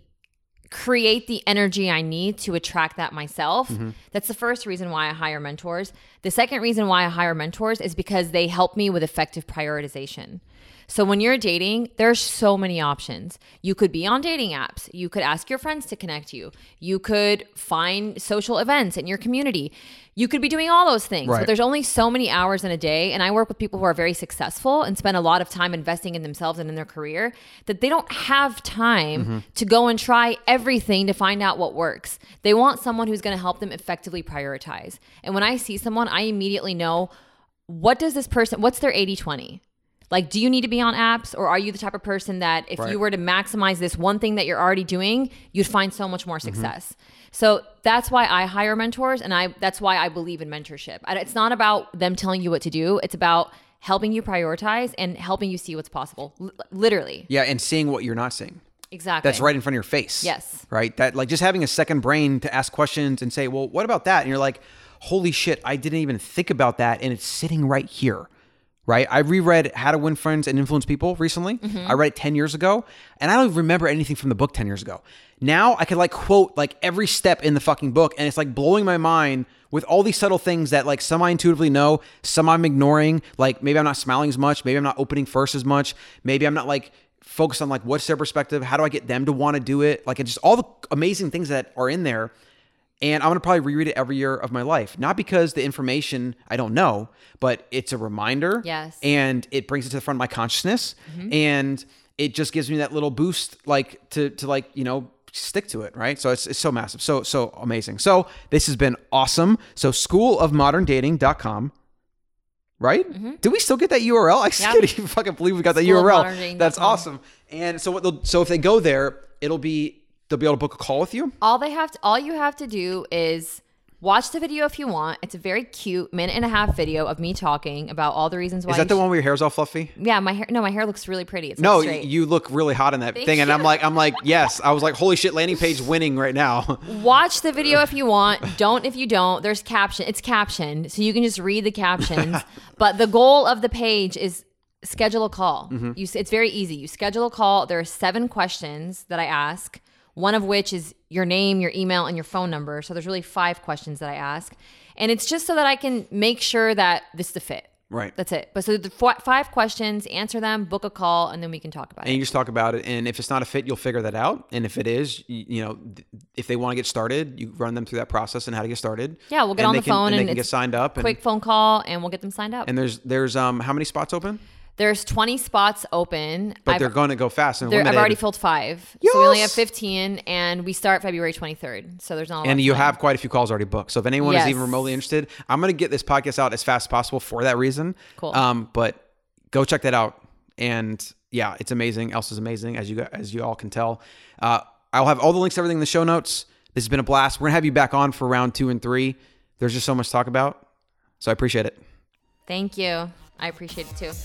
create the energy I need to attract that myself. That's the first reason why I hire mentors. The second reason why I hire mentors is because they help me with effective prioritization. So when you're dating, there's so many options. You could be on dating apps. You could ask your friends to connect you. You could find social events in your community. You could be doing all those things. Right. But there's only so many hours in a day. And I work with people who are very successful and spend a lot of time investing in themselves and in their career that they don't have time to go and try everything to find out what works. They want someone who's going to help them effectively prioritize. And when I see someone, I immediately know what's their 80-20? Like, do you need to be on apps or are you the type of person that if you were to maximize this one thing that you're already doing, you'd find so much more success? So that's why I hire mentors and that's why I believe in mentorship. It's not about them telling you what to do. It's about helping you prioritize and helping you see what's possible. Literally. Yeah, and seeing what you're not seeing. Exactly. That's right in front of your face. Yes. Right? That like just having a second brain to ask questions and say, well, what about that? And you're like, holy shit, I didn't even think about that and it's sitting right here. Right? I reread How to Win Friends and Influence People recently. I read it 10 years ago and I don't even remember anything from the book 10 years ago. Now I could like quote like every step in the fucking book and it's like blowing my mind with all these subtle things that like some I intuitively know, some I'm ignoring. Like maybe I'm not smiling as much. Maybe I'm not opening first as much. Maybe I'm not like focused on like what's their perspective? How do I get them to want to do it? Like it's just all the amazing things that are in there. And I'm going to probably reread it every year of my life. Not because the information I don't know, but it's a reminder. Yes. And it brings it to the front of my consciousness. And it just gives me that little boost like to like, you know, stick to it, right? So it's so massive. So amazing. So this has been awesome. So schoolofmoderndating.com. Right? Do we still get that URL? I can't even fucking believe we got that URL. That's awesome. And so if they go there, they'll be able to book a call with you? All you have to do is watch the video if you want. It's a very cute 1.5-minute video of me talking about all the reasons why. Is that the one where your hair's all fluffy? Yeah, my hair looks really pretty. It's no, straight. You look really hot in that Thank thing. you. And I'm like, yes. I was like, holy shit, landing page winning right now. Watch the video if you want. Don't if you don't. There's caption. It's captioned, so you can just read the captions. But the goal of the page is schedule a call. It's very easy. You schedule a call. There are 7 questions that I ask. One of which is your name, your email, and your phone number. So there's really 5 questions that I ask. And it's just so that I can make sure that this is a fit. Right. That's it. But so the 5 questions, answer them, book a call, and then we can talk about it. And you just talk about it. And if it's not a fit, you'll figure that out. And if it is, you know, if they want to get started, you run them through that process and how to get started. Yeah, we'll get on the phone and they can get signed up. Quick phone call, and we'll get them signed up. And there's how many spots open? There's 20 spots open. But they're going to go fast and I've limited. already filled 5. Yes! So we only have 15, and we start February 23rd. So there's not a lot And of you time. have quite a few calls already booked. So if anyone is even remotely interested, I'm going to get this podcast out as fast as possible for that reason. Cool. But go check that out. And yeah, it's amazing. Elsa's amazing, as you all can tell. I'll have all the links to everything in the show notes. This has been a blast. We're going to have you back on for round 2 and 3. There's just so much to talk about. So I appreciate it. Thank you. I appreciate it too.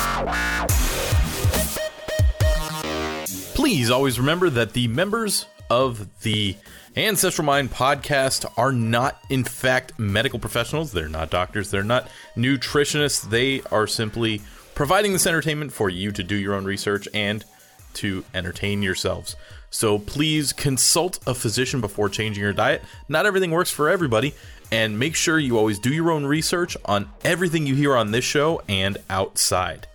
Please always remember that the members of the Ancestral Mind podcast are not, in fact, medical professionals. They're not doctors. They're not nutritionists. They are simply providing this entertainment for you to do your own research and to entertain yourselves. So please consult a physician before changing your diet. Not everything works for everybody. And make sure you always do your own research on everything you hear on this show and outside.